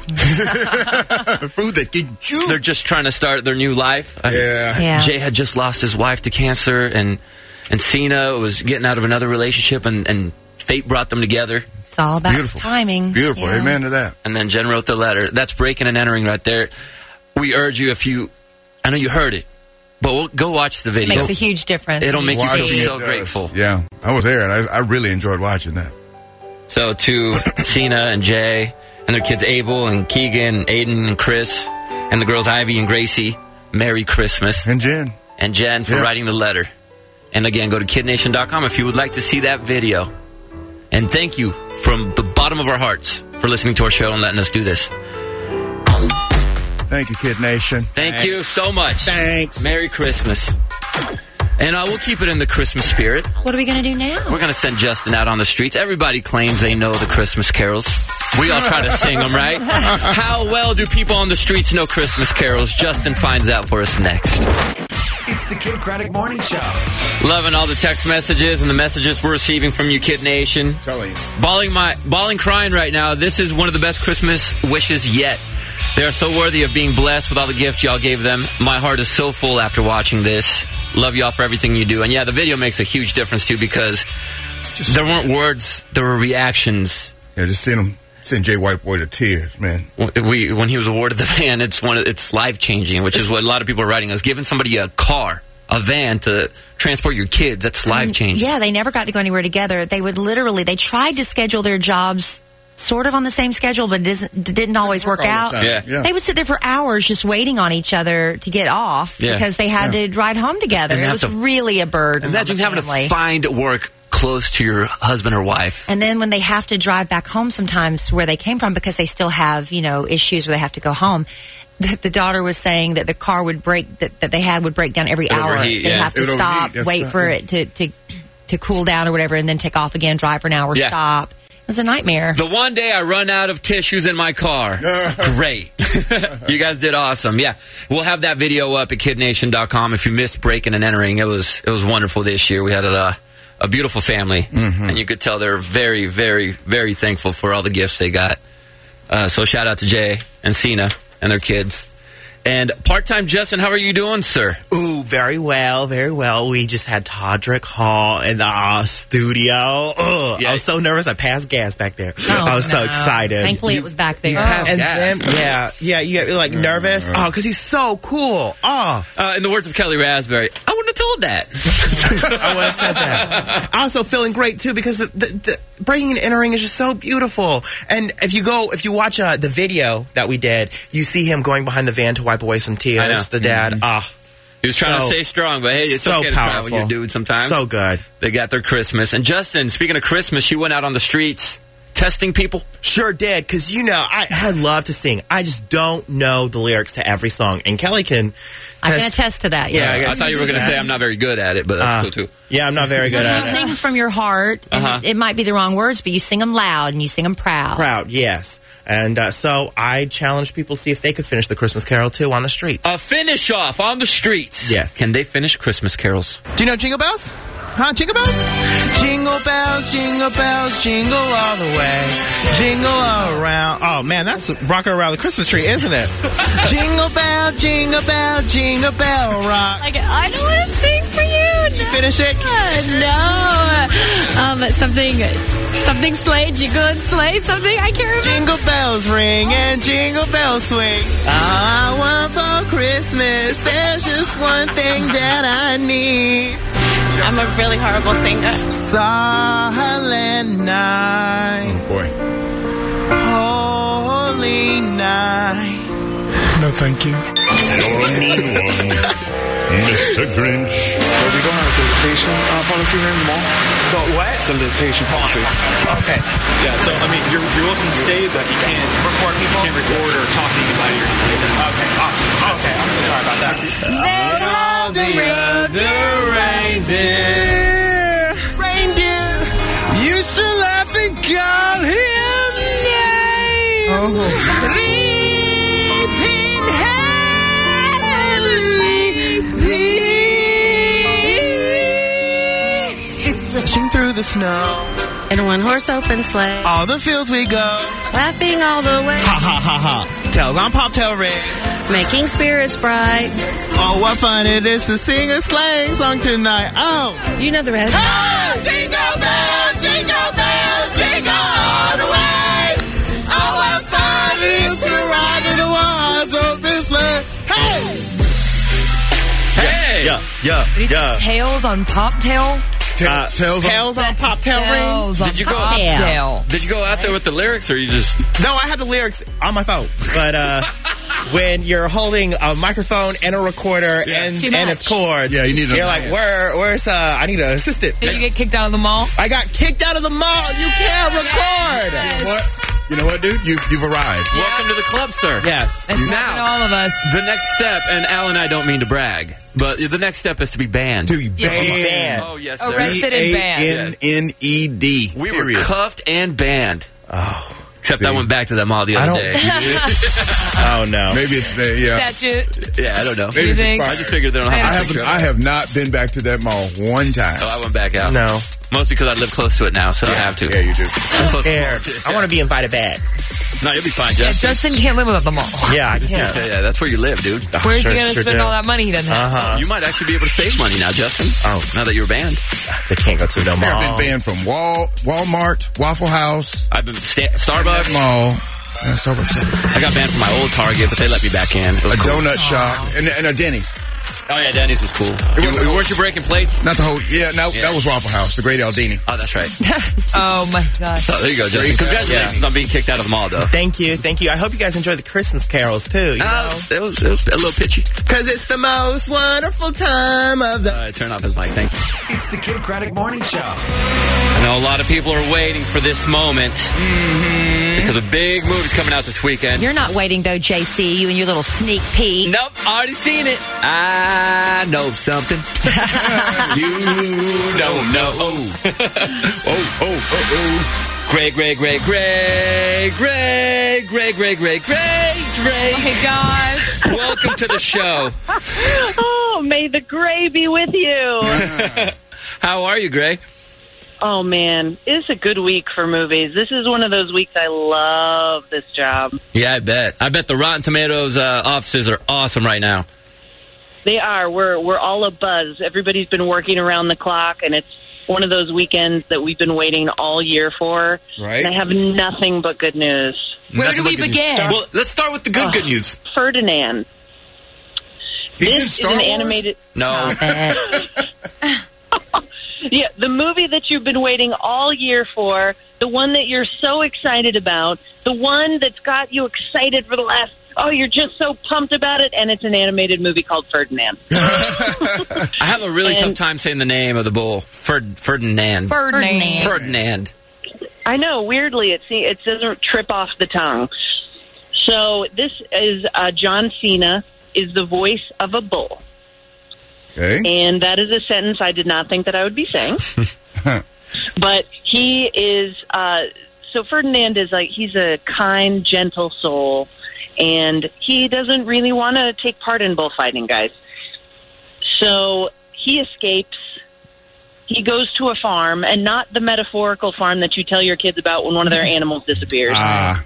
Food that can chew. They're just trying to start their new life. Yeah. yeah. Jay had just lost his wife to cancer, and and Cena was getting out of another relationship, and, and fate brought them together. It's all about Beautiful. timing. Beautiful. Yeah. Amen to that. And then Jen wrote the letter. That's breaking and entering right there. We urge you, if you, I know you heard it, but we'll, go watch the It video. makes a huge difference. It'll make you feel Watching so it does. grateful. Yeah, I was there, and I, I really enjoyed watching that. So to Cena and Jay and their kids Abel and Keegan, Aiden and Chris, and the girls Ivy and Gracie, Merry Christmas. And Jen. And Jen for Yeah. writing the letter. And again, go to kid nation dot com if you would like to see that video. And thank you from the bottom of our hearts for listening to our show and letting us do this. Thank you, Kid Nation. Thank Thanks. you so much. Thanks. Merry Christmas. And uh, we'll keep it in the Christmas spirit. What are we going to do now? We're going to send Justin out on the streets. Everybody claims they know the Christmas carols. We all try to sing them, right? How well do people on the streets know Christmas carols? Justin finds out for us next. It's the Kid Craddock Morning Show. Loving all the text messages and the messages we're receiving from you, Kid Nation. Telling you. Bawling, my, bawling crying right now. This is one of the best Christmas wishes yet. They are so worthy of being blessed with all the gifts y'all gave them. My heart is so full after watching this. Love y'all for everything you do. And yeah, the video makes a huge difference too, because just, there weren't words, there were reactions. Yeah, just seeing him, seeing Jay White Boy to tears, man. We, when he was awarded the van, it's one, it's life changing, which is what a lot of people are writing us. Giving somebody a car, a van to transport your kids. That's life changing. Yeah, they never got to go anywhere together. They would literally, they tried to schedule their jobs sort of on the same schedule, but it didn't, didn't always work, all the out. time. Yeah. Yeah. They would sit there for hours just waiting on each other to get off Yeah. because they had Yeah. to ride home together. And It have was to- really a burden. Imagine on the having family. to find work close to your husband or wife. And then when they have to drive back home sometimes where they came from because they still have, you know, issues where they have to go home, the, the daughter was saying that the car would break, that, that they had would break down every It hour. overheat, They'd yeah. have to It would stop, overheat, that's wait right. for it to, to, to cool down or whatever, and then take off again, drive for an hour, Yeah. stop. It was a nightmare. The one day I run out of tissues in my car. Great. You guys did awesome. Yeah. We'll have that video up at kid nation dot com if you missed breaking and entering. It was it was wonderful this year. We had a, a beautiful family, Mm-hmm. and you could tell they're very, very, very thankful for all the gifts they got. Uh, so shout out to Jay and Cena and their kids. And part-time Justin, how are you doing, sir? Ooh, very well, very well. We just had Todrick Hall in the uh, studio. Ugh, I was so nervous. I passed gas back there. Oh, I was so no. excited. Thankfully, it was back there. and then, yeah, yeah, you get like nervous. Oh, because he's so cool. Oh, Uh, in the words of Kelly Raspberry, I wouldn't have told that. I would have said that. Also feeling great too because the, the, the breaking and entering is just so beautiful. And if you go, if you watch uh, the video that we did, you see him going behind the van to wipe away some tears. I know. The dad. Ah. He was trying to stay strong, but hey, it's so okay to cry when powerful. you're a dude sometimes. So good. They got their Christmas. And Justin, speaking of Christmas, you went out on the streets testing people? Sure did, because, you know, I, I love to sing. I just don't know the lyrics to every song. And Kelly can test. I can attest to that. Yeah, Yeah, I thought you were going to say I'm not very good at it, but that's Uh, cool too. Yeah, I'm not very good you at it. sing from your heart, and Uh-huh. it, it might be the wrong words, but you sing them loud and you sing them proud. Proud, yes. And uh, so I challenged people to see if they could finish the Christmas Carol, too, on the streets. A finish off on the streets. Yes. Can they finish Christmas carols? Do you know Jingle Bells? Huh? Jingle Bells? Jingle bells, jingle bells, jingle all the way. Jingle all around. Oh, man, that's rocking around the Christmas tree, isn't it? Jingle bell, jingle bell, jingle bell rock. Like, I don't want to sing for you. You finish it? No. Um, something, something sleigh, jingle and sleigh, something, I can't remember. Jingle bells ring and jingle bells swing. All I want for Christmas, there's just one thing that I need. I'm a really horrible singer. Silent night. Oh, boy. Holy night. No, thank you. You're a mean one, Mister Grinch. So we don't have a solicitation uh, policy here in the mall? So what? Solicitation policy. Okay. Yeah, so, I mean, you're, you're looking to stay, but you can't record people. You can't record or talk to anybody or anything like that. Okay, awesome. Okay, I'm so sorry about that. Let all the other reindeer, reindeer used to laugh and call him name. Oh. Reaping heavily. Dashing through the snow in a one-horse open sleigh. All the fields we go, laughing all the way. Ha ha ha ha. Tails on Poptail Red, making spirits bright. Oh, what fun it is to sing a sleighing song tonight. Oh, you know the rest. Oh, jingle bell, jingle bell, jingle all the way. Oh, what fun it is to ride in a one-horse open sleigh. Hey! Hey! Yeah, yeah, What do you yeah. say, tails on Poptail? Uh, tails, tails on, on Poptail Tails Ring. on Did you go Poptail. Did you go out there with the lyrics, or you just? No, I had the lyrics on my phone. But uh, when you're holding a microphone and a recorder Yeah. and Too and much. its cords, Yeah, you need a You're like, man. where, where's uh? I need an assistant. Did you get kicked out of the mall? I got kicked out of the mall. You can't record. You know what? You know what, dude? You've, you've arrived. Welcome to the club, sir. Yes. It's Now- happened to all of us. The next step, and Al and I don't mean to brag, but the next step is to be banned. To be Yeah, banned. Oh yes, sir. Arrested and banned. B A N N E D. We were Period. cuffed and banned. Oh, Except See. I went back to that mall the I other don't- day. oh no. Maybe it's uh, yeah. Statute. Yeah, I don't know. Maybe You it's think? I just figured they don't I have. haven't. I have not been back to that mall one time. So I went back out. No. Mostly because I live close to it now, so I have to. Yeah, you do. I'm close to Scared. it. I want to be invited back. No, you'll be fine, Yeah, Justin. Justin can't live without the mall. Yeah, I can. Yeah, yeah, that's where you live, dude. Where's sure- he going to sure spend do. all that money he doesn't have? Uh-huh. You might actually be able to save money now, Justin. Oh. Now that you're banned. They can't go to the mall. I've been banned from Wal Walmart, Waffle House, I've been sta- Starbucks. Mall, yeah, Starbucks, I got banned from my old Target, but they let me back in. It was a cool. donut shop, and, and a Denny's. Denny's. Oh, yeah, Denny's was cool. You, weren't you breaking plates? Not the whole. Yeah, no, Yeah. that was Waffle House, the Great Aldini. Oh, that's right. Oh my gosh. So, there you go, Justin. Congratulations on being kicked out of the mall, though. Thank you, thank you. I hope you guys enjoy the Christmas carols too. You Uh, know, it was it was a little pitchy. because it's the most wonderful time of the. All right, turn off his mic. Thank you. It's the Kid Craddock Morning Show. I know a lot of people are waiting for this moment because a big movie's coming out this weekend. You're not waiting, though, J C, you and your little sneak peek. Nope, already seen it. I know something. You don't know. Oh, oh, oh, oh, oh. Greg, Greg, Greg, Greg, Greg, Greg, Greg, Greg, Greg, Greg. Oh my gosh. Welcome to the show. Oh, may the gray be with you. How are you, Greg? Oh, man. It's a good week for movies. This is one of those weeks I love this job. Yeah, I bet. I bet the Rotten Tomatoes uh, offices are awesome right now. They are. We're we're all abuzz. Everybody's been working around the clock, and it's one of those weekends that we've been waiting all year for. Right. And I have nothing but good news. Where Nothing do we but good begin? news. Well, let's start with the good, Oh. good news. Ferdinand. He's in This is Star an Wars? animated... No. Yeah, the movie that you've been waiting all year for, the one that you're so excited about, the one that's got you excited for the last, oh, you're just so pumped about it, and it's an animated movie called Ferdinand. I have a really And- tough time saying the name of the bull. Ferd- Ferdinand. Ferdinand. Ferdinand. I know, weirdly, it, see, it doesn't trip off the tongue. So this is uh, John Cena is the voice of a bull. Okay. And that is a sentence I did not think that I would be saying. But he is, uh, so Ferdinand is like, he's a kind, gentle soul, and he doesn't really want to take part in bullfighting, guys. So he escapes. He goes to a farm, and not the metaphorical farm that you tell your kids about when one of their animals disappears. Ah.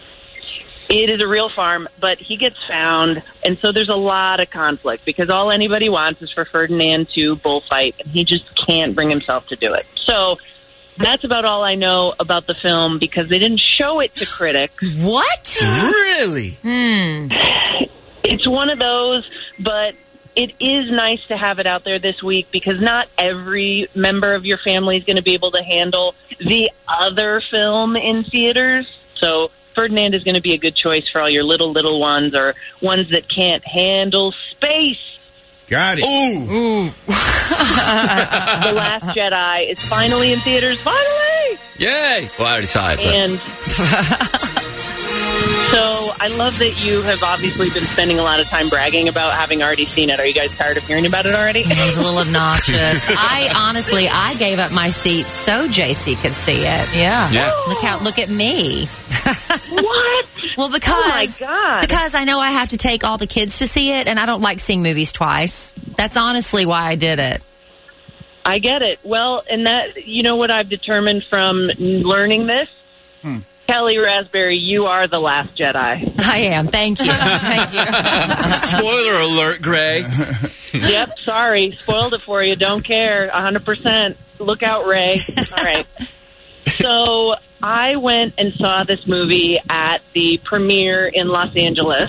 It is a real farm, but he gets found, and so there's a lot of conflict because all anybody wants is for Ferdinand to bullfight, and he just can't bring himself to do it. So that's about all I know about the film because they didn't show it to critics. What? Really? Hmm. It's one of those, but it is nice to have it out there this week because not every member of your family is going to be able to handle the other film in theaters. So Ferdinand is going to be a good choice for all your little, little ones or ones that can't handle space. Got it. Ooh. The Last Jedi is finally in theaters. Finally! Yay! Well, I already saw it. But. And so I love that you have obviously been spending a lot of time bragging about having already seen it. Are you guys tired of hearing about it already? It was a little obnoxious. I honestly, I gave up my seat so J C could see it. Yeah. Yeah. Look how, look at me. What? Well, because Oh, my God. because I know I have to take all the kids to see it, and I don't like seeing movies twice. That's honestly why I did it. I get it. Well, and that, you know what I've determined from learning this? Hmm. Kelly Raspberry, you are the Last Jedi. I am. Thank you. Thank you. Spoiler alert, Greg. Yep, sorry. Spoiled it for you. Don't care. one hundred percent. Look out, Ray. All right. So I went and saw this movie at the premiere in Los Angeles.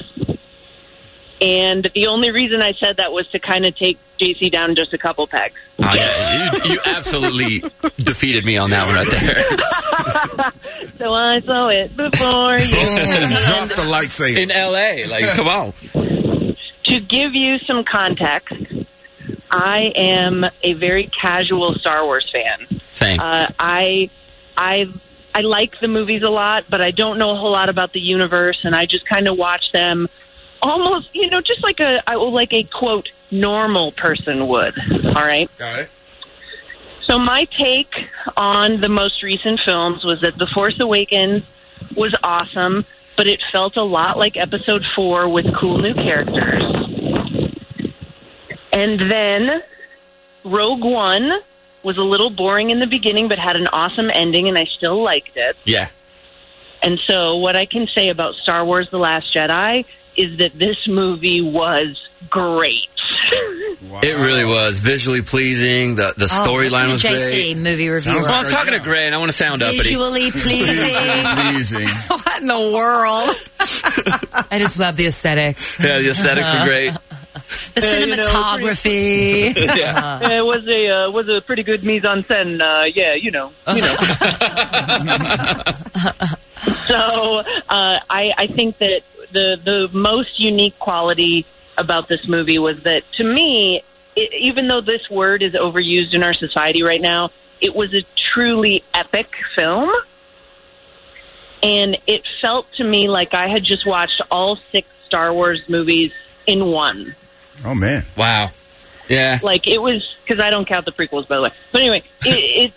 And the only reason I said that was to kind of take J C down just a couple pegs. Oh, yeah. You, you absolutely defeated me on that one right there. So I saw it before you. Boom. Drop the lightsaber. In L A. Like, come on. To give you some context, I am a very casual Star Wars fan. Same. Uh, I, I, I like the movies a lot, but I don't know a whole lot about the universe, and I just kind of watch them almost, you know, just like a, I- like a quote normal person would. All right. Got it. So my take on the most recent films was that The Force Awakens was awesome, but it felt a lot like Episode four with cool new characters. And then Rogue One was a little boring in the beginning, but had an awesome ending, and I still liked it. Yeah. And so what I can say about Star Wars The Last Jedi is that this movie was great. It really was. Visually pleasing. The, the storyline oh, was J C, great. movie reviewer. Well, I'm talking to Gray, and I want to sound uppity. Visually pleasing. Pleasing. What in the world? I just love the aesthetics. Yeah, the aesthetics are great. The Uh, you know, cinematography. pretty- yeah. it was a uh, was a pretty good mise en scène. Uh, yeah, you know, you know. So uh, I, I think that the the most unique quality about this movie was that, to me, it, even though this word is overused in our society right now, it was a truly epic film. And it felt to me like I had just watched all six Star Wars movies in one. Oh, man. Wow. Yeah. Like, it was, because I don't count the prequels, by the way. But anyway, it,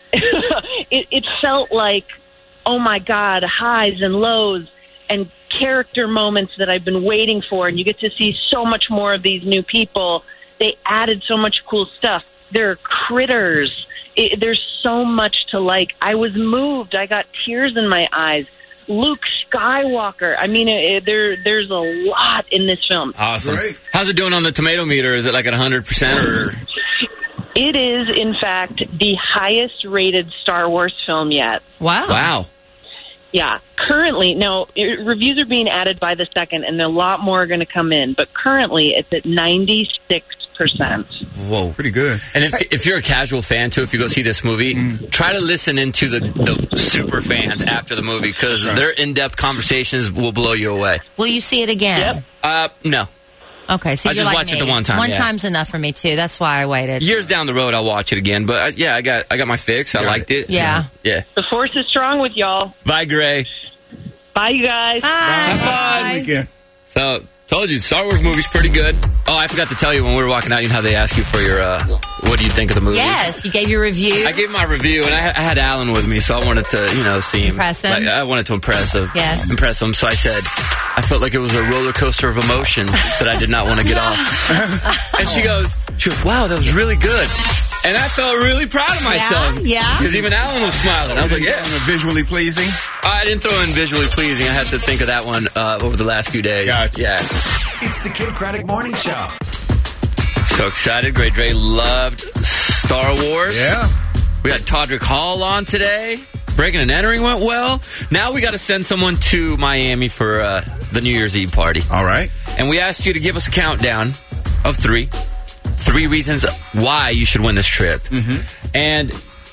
it, it, it felt like, oh my God, highs and lows and character moments that I've been waiting for. And you get to see so much more of these new people. They added so much cool stuff. There are critters. It, there's so much to like. I was moved. I got tears in my eyes. Luke Skywalker. I mean, it, it, there there's a lot in this film. Awesome. Great. How's it doing on the tomato meter? Is it like at one hundred percent or? It is, in fact, the highest rated Star Wars film yet. Wow. Wow. Yeah. Currently, now, it, reviews are being added by the second, and a lot more are going to come in. But currently, it's at ninety-six percent. Whoa. Pretty good. And if, if you're a casual fan, too, if you go see this movie, mm. try to listen into the, the super fans after the movie, because right. their in-depth conversations will blow you away. Will you see it again? Yep. Uh, no. Okay, so I you're just like watched me. it the one time. One yeah. time's enough for me, too. That's why I waited. Years down the road, I'll watch it again. But, uh, yeah, I got I got my fix. I liked it. Yeah. Yeah. The Force is strong with y'all. Bye, Gray. Bye, you guys. Bye. Have fun. Weekend. So, told you, Star Wars movie's pretty good. Oh, I forgot to tell you when we were walking out, you know how they ask you for your, uh, what do you think of the movie? Yes, you gave your review. I gave my review, and I, I had Alan with me, so I wanted to, you know, see him. Impress him? Like, I wanted to impress him. Yes. Impress him, so I said, I felt like it was a roller coaster of emotions that I did not want to get off. And she goes, she goes, wow, that was really good. And I felt really proud of myself. Yeah, yeah. Because even Alan was smiling. I was like, yeah. Visually pleasing? I didn't throw in visually pleasing. I had to think of that one uh, over the last few days. Gotcha. Yeah. It's the Kid Craddock Morning Show. So excited. Great Dre loved Star Wars. Yeah. We had Todrick Hall on today. Breaking and Entering went well. Now we got to send someone to Miami for uh, the New Year's Eve party. All right. And we asked you to give us a countdown of three. Three reasons why you should win this trip. Mm-hmm. And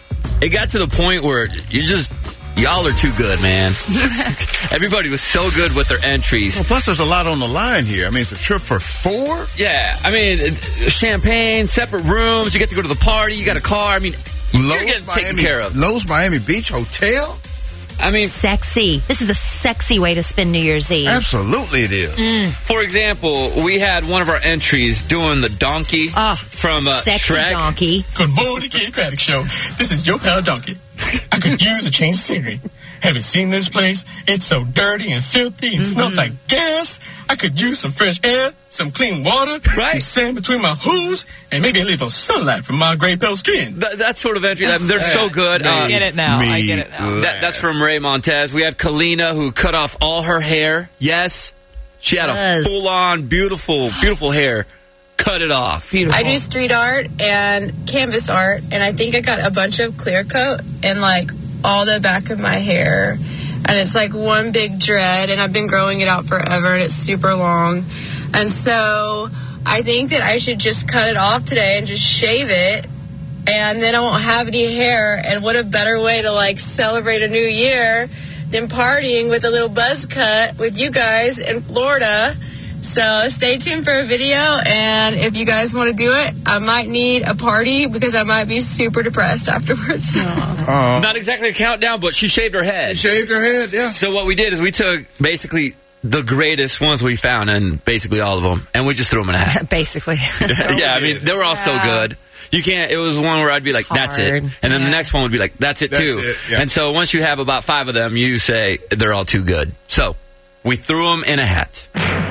it got to the point where you just, y'all are too good, man. Everybody was so good with their entries. Well, plus there's a lot on the line here. I mean, it's a trip for four? Yeah. I mean, champagne, separate rooms. You get to go to the party. You got a car. I mean, you're Lowe's, getting taken Miami, care of. Lowe's Miami Beach Hotel? I mean, sexy. This is a sexy way to spend New Year's Eve. Absolutely it is. Mm. For example, we had one of our entries doing the donkey oh, from uh, sexy Shrek. Donkey. Good morning, Kid Craddock Show. This is your pal Donkey. I could use a change of scenery. Have you seen this place? It's so dirty and filthy and mm-hmm. smells like gas. I could use some fresh air, some clean water, right. some sand between my hooves, and maybe a little sunlight from my gray pale skin. Th- that sort of entry, they're so good. I get it now. I get it now. That, that's from Ray Montez. We had Kalina, who cut off all her hair. Yes, she had yes. a full-on, beautiful, beautiful hair. Cut it off. Beautiful. I do street art and canvas art, and I think I got a bunch of clear coat and like all the back of my hair, and it's like one big dread, and I've been growing it out forever, and it's super long, and so I think that I should just cut it off today and just shave it, and then I won't have any hair. And what a better way to like celebrate a new year than partying with a little buzz cut with you guys in Florida. So stay tuned for a video, and if you guys want to do it, I might need a party because I might be super depressed afterwards. Uh, Not exactly a countdown, but she shaved her head. She shaved her head, yeah. So what we did is we took basically the greatest ones we found, and basically all of them, and we just threw them in a hat. Basically. Yeah, I mean, they were all so good. You can't, it was one where I'd be like, that's it. And then yeah. the next one would be like, that's it that's too. It, yeah. And so once you have about five of them, you say, they're all too good. So we threw them in a hat.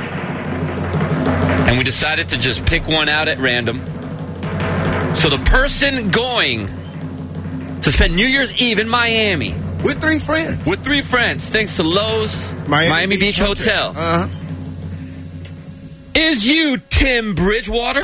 And we decided to just pick one out at random. So the person going to spend New Year's Eve in Miami with three friends, with three friends, thanks to Lowe's Miami, Miami Beach, Beach Hotel, Hotel. Uh-huh. is you, Tim Bridgewater.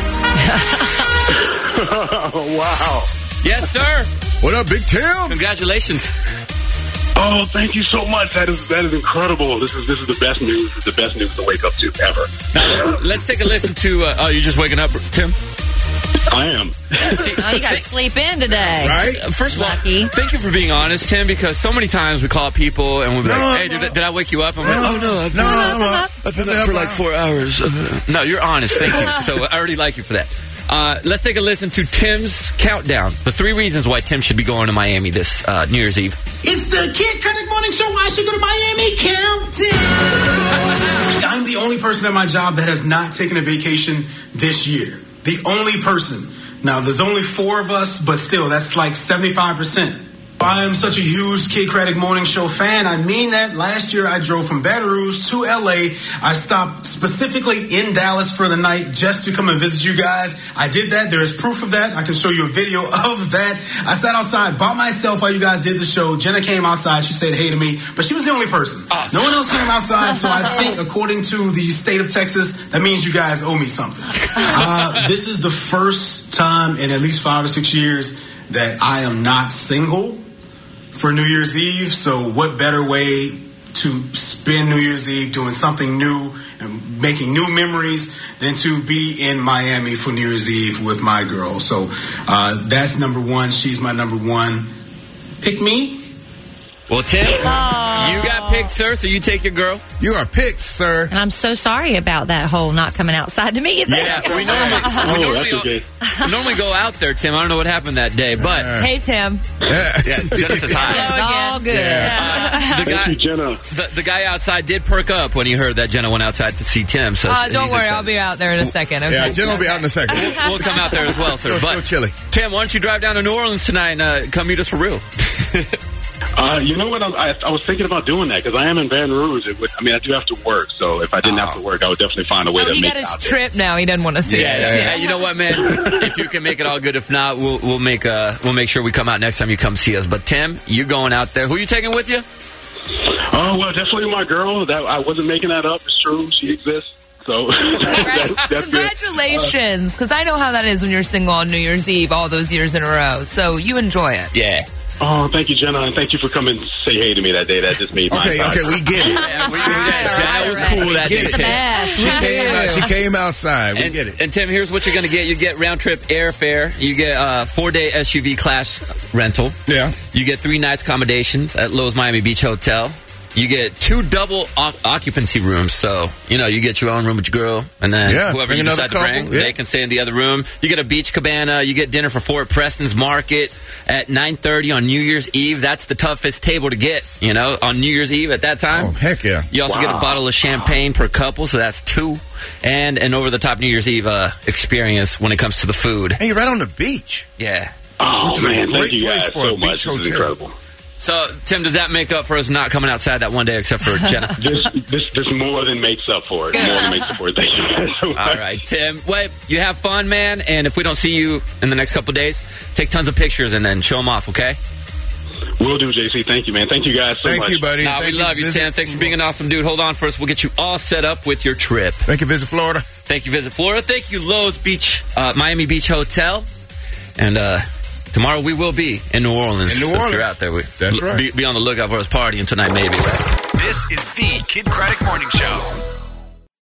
Wow. Yes, sir. What up, Big Tim? Congratulations. Oh, thank you so much. That is that is incredible. This is this is the best news. This is the best news to wake up to ever. Now, let's take a listen to. Uh, oh, you're just waking up, Tim? I am. Oh, you got to sleep in today. Right? First of all, thank you for being honest, Tim, because so many times we call people and we'll be No, like, hey, no. did, I- did I wake you up? And we're No, like, oh, no, I've no, been, no, no. I've been up for like four hours. Uh, no, you're honest. Thank you. So I already like you for that. Uh, let's take a listen to Tim's countdown. The three reasons why Tim should be going to Miami this uh, New Year's Eve. It's the Kid Credit Morning Show. I should go to Miami. Countdown. I'm the only person at my job that has not taken a vacation this year. The only person. Now, there's only four of us, but still, that's like seventy-five percent. I am such a huge Kid Craddock Morning Show fan. I mean that. Last year, I drove from Baton Rouge to L A. I stopped specifically in Dallas for the night just to come and visit you guys. I did that. There is proof of that. I can show you a video of that. I sat outside by myself while you guys did the show. Jenna came outside. She said hey to me, but she was the only person. No one else came outside, so I think, according to the state of Texas, that means you guys owe me something. Uh, this is the first time in at least five or six years that I am not single for New Year's Eve, so what better way to spend New Year's Eve doing something new and making new memories than to be in Miami for New Year's Eve with my girl. So uh, that's number one. She's my number one. Pick me. Well, Tim, you got picked, sir, so you take your girl. You are picked, sir. And I'm so sorry about that whole not coming outside to meet you there. Yeah, we normally, we normally, we normally go out there, Tim. I don't know what happened that day, but Hey, Tim. yeah, Jenna says hi. It's all good. Uh, the guy, the, the guy outside did perk up when he heard that Jenna went outside to see Tim. So Uh, don't he's worry, excited. I'll be out there in a second. Okay? Yeah, Jen will be out in a second. We'll, we'll come out there as well, sir. Go- But go chilly. Tim, why don't you drive down to New Orleans tonight and uh, come meet us for real? Uh, you know what? I, I, I was thinking about doing that because I am in Baton Rouge. It would, I mean, I do have to work, so if I didn't have to work, I would definitely find a way Oh, to he make got it his out there. trip now. He doesn't want to see Yeah, it. yeah, yeah. You know what, man? If you can make it all good, if not, we'll we'll make uh we'll make sure we come out next time you come see us. But Tim, you're going out there. Who you taking with you? Oh well, definitely my girl. That I wasn't making that up. It's true. She exists. So that, that's Congratulations, because I know how that is when you're single on New Year's Eve all those years in a row. So you enjoy it. Yeah. Oh, thank you, Jenna, and thank you for coming to say hey to me that day. That just made my Okay, night. okay, we get it. Yeah, we, yeah, Jenna was cool that Get day. it. She came out. She came outside. We And, get it. and Tim, here's what you're going to get. You get round trip airfare. You get uh, four day S U V class rental. Yeah. You get three nights accommodations at Lowe's Miami Beach Hotel. You get two double o- occupancy rooms, so you know you get your own room with your girl, and then Yeah, whoever bring you another decide to couple, bring, yeah. they can stay in the other room. You get a beach cabana. You get dinner for four at Preston's Market at nine thirty on New Year's Eve. That's the toughest table to get, you know, on New Year's Eve at that time. Oh, heck yeah. You also Wow. get a bottle of champagne per couple, so that's two, and an over the top New Year's Eve uh, experience when it comes to the food. Hey, you're right on the beach. Yeah. Oh Which is a man, great thank you place guys for a so beach much. This is hotel. incredible. So, Tim, does that make up for us not coming outside that one day, except for Jenna? This this this more than makes up for it. More than makes up for it. Thank you guys so much. All right, Tim. Wait, you have fun, man. And if we don't see you in the next couple of days, take tons of pictures and then show them off, okay? Will do, J C. Thank you, man. Thank you guys so Thank much. you, buddy. Nah, Thank we love you, Visit- Tim. Thanks for being an awesome dude. Hold on for us. We'll get you all set up with your trip. Thank you, Visit Florida. Thank you, Visit Florida. Thank you, Lowe's Beach, uh, Miami Beach Hotel. And uh, tomorrow we will be in New Orleans. In New So if Orleans. you're out there, we, That's right. be, be on the lookout for us partying tonight, maybe. This is the Kid Craddock Morning Show.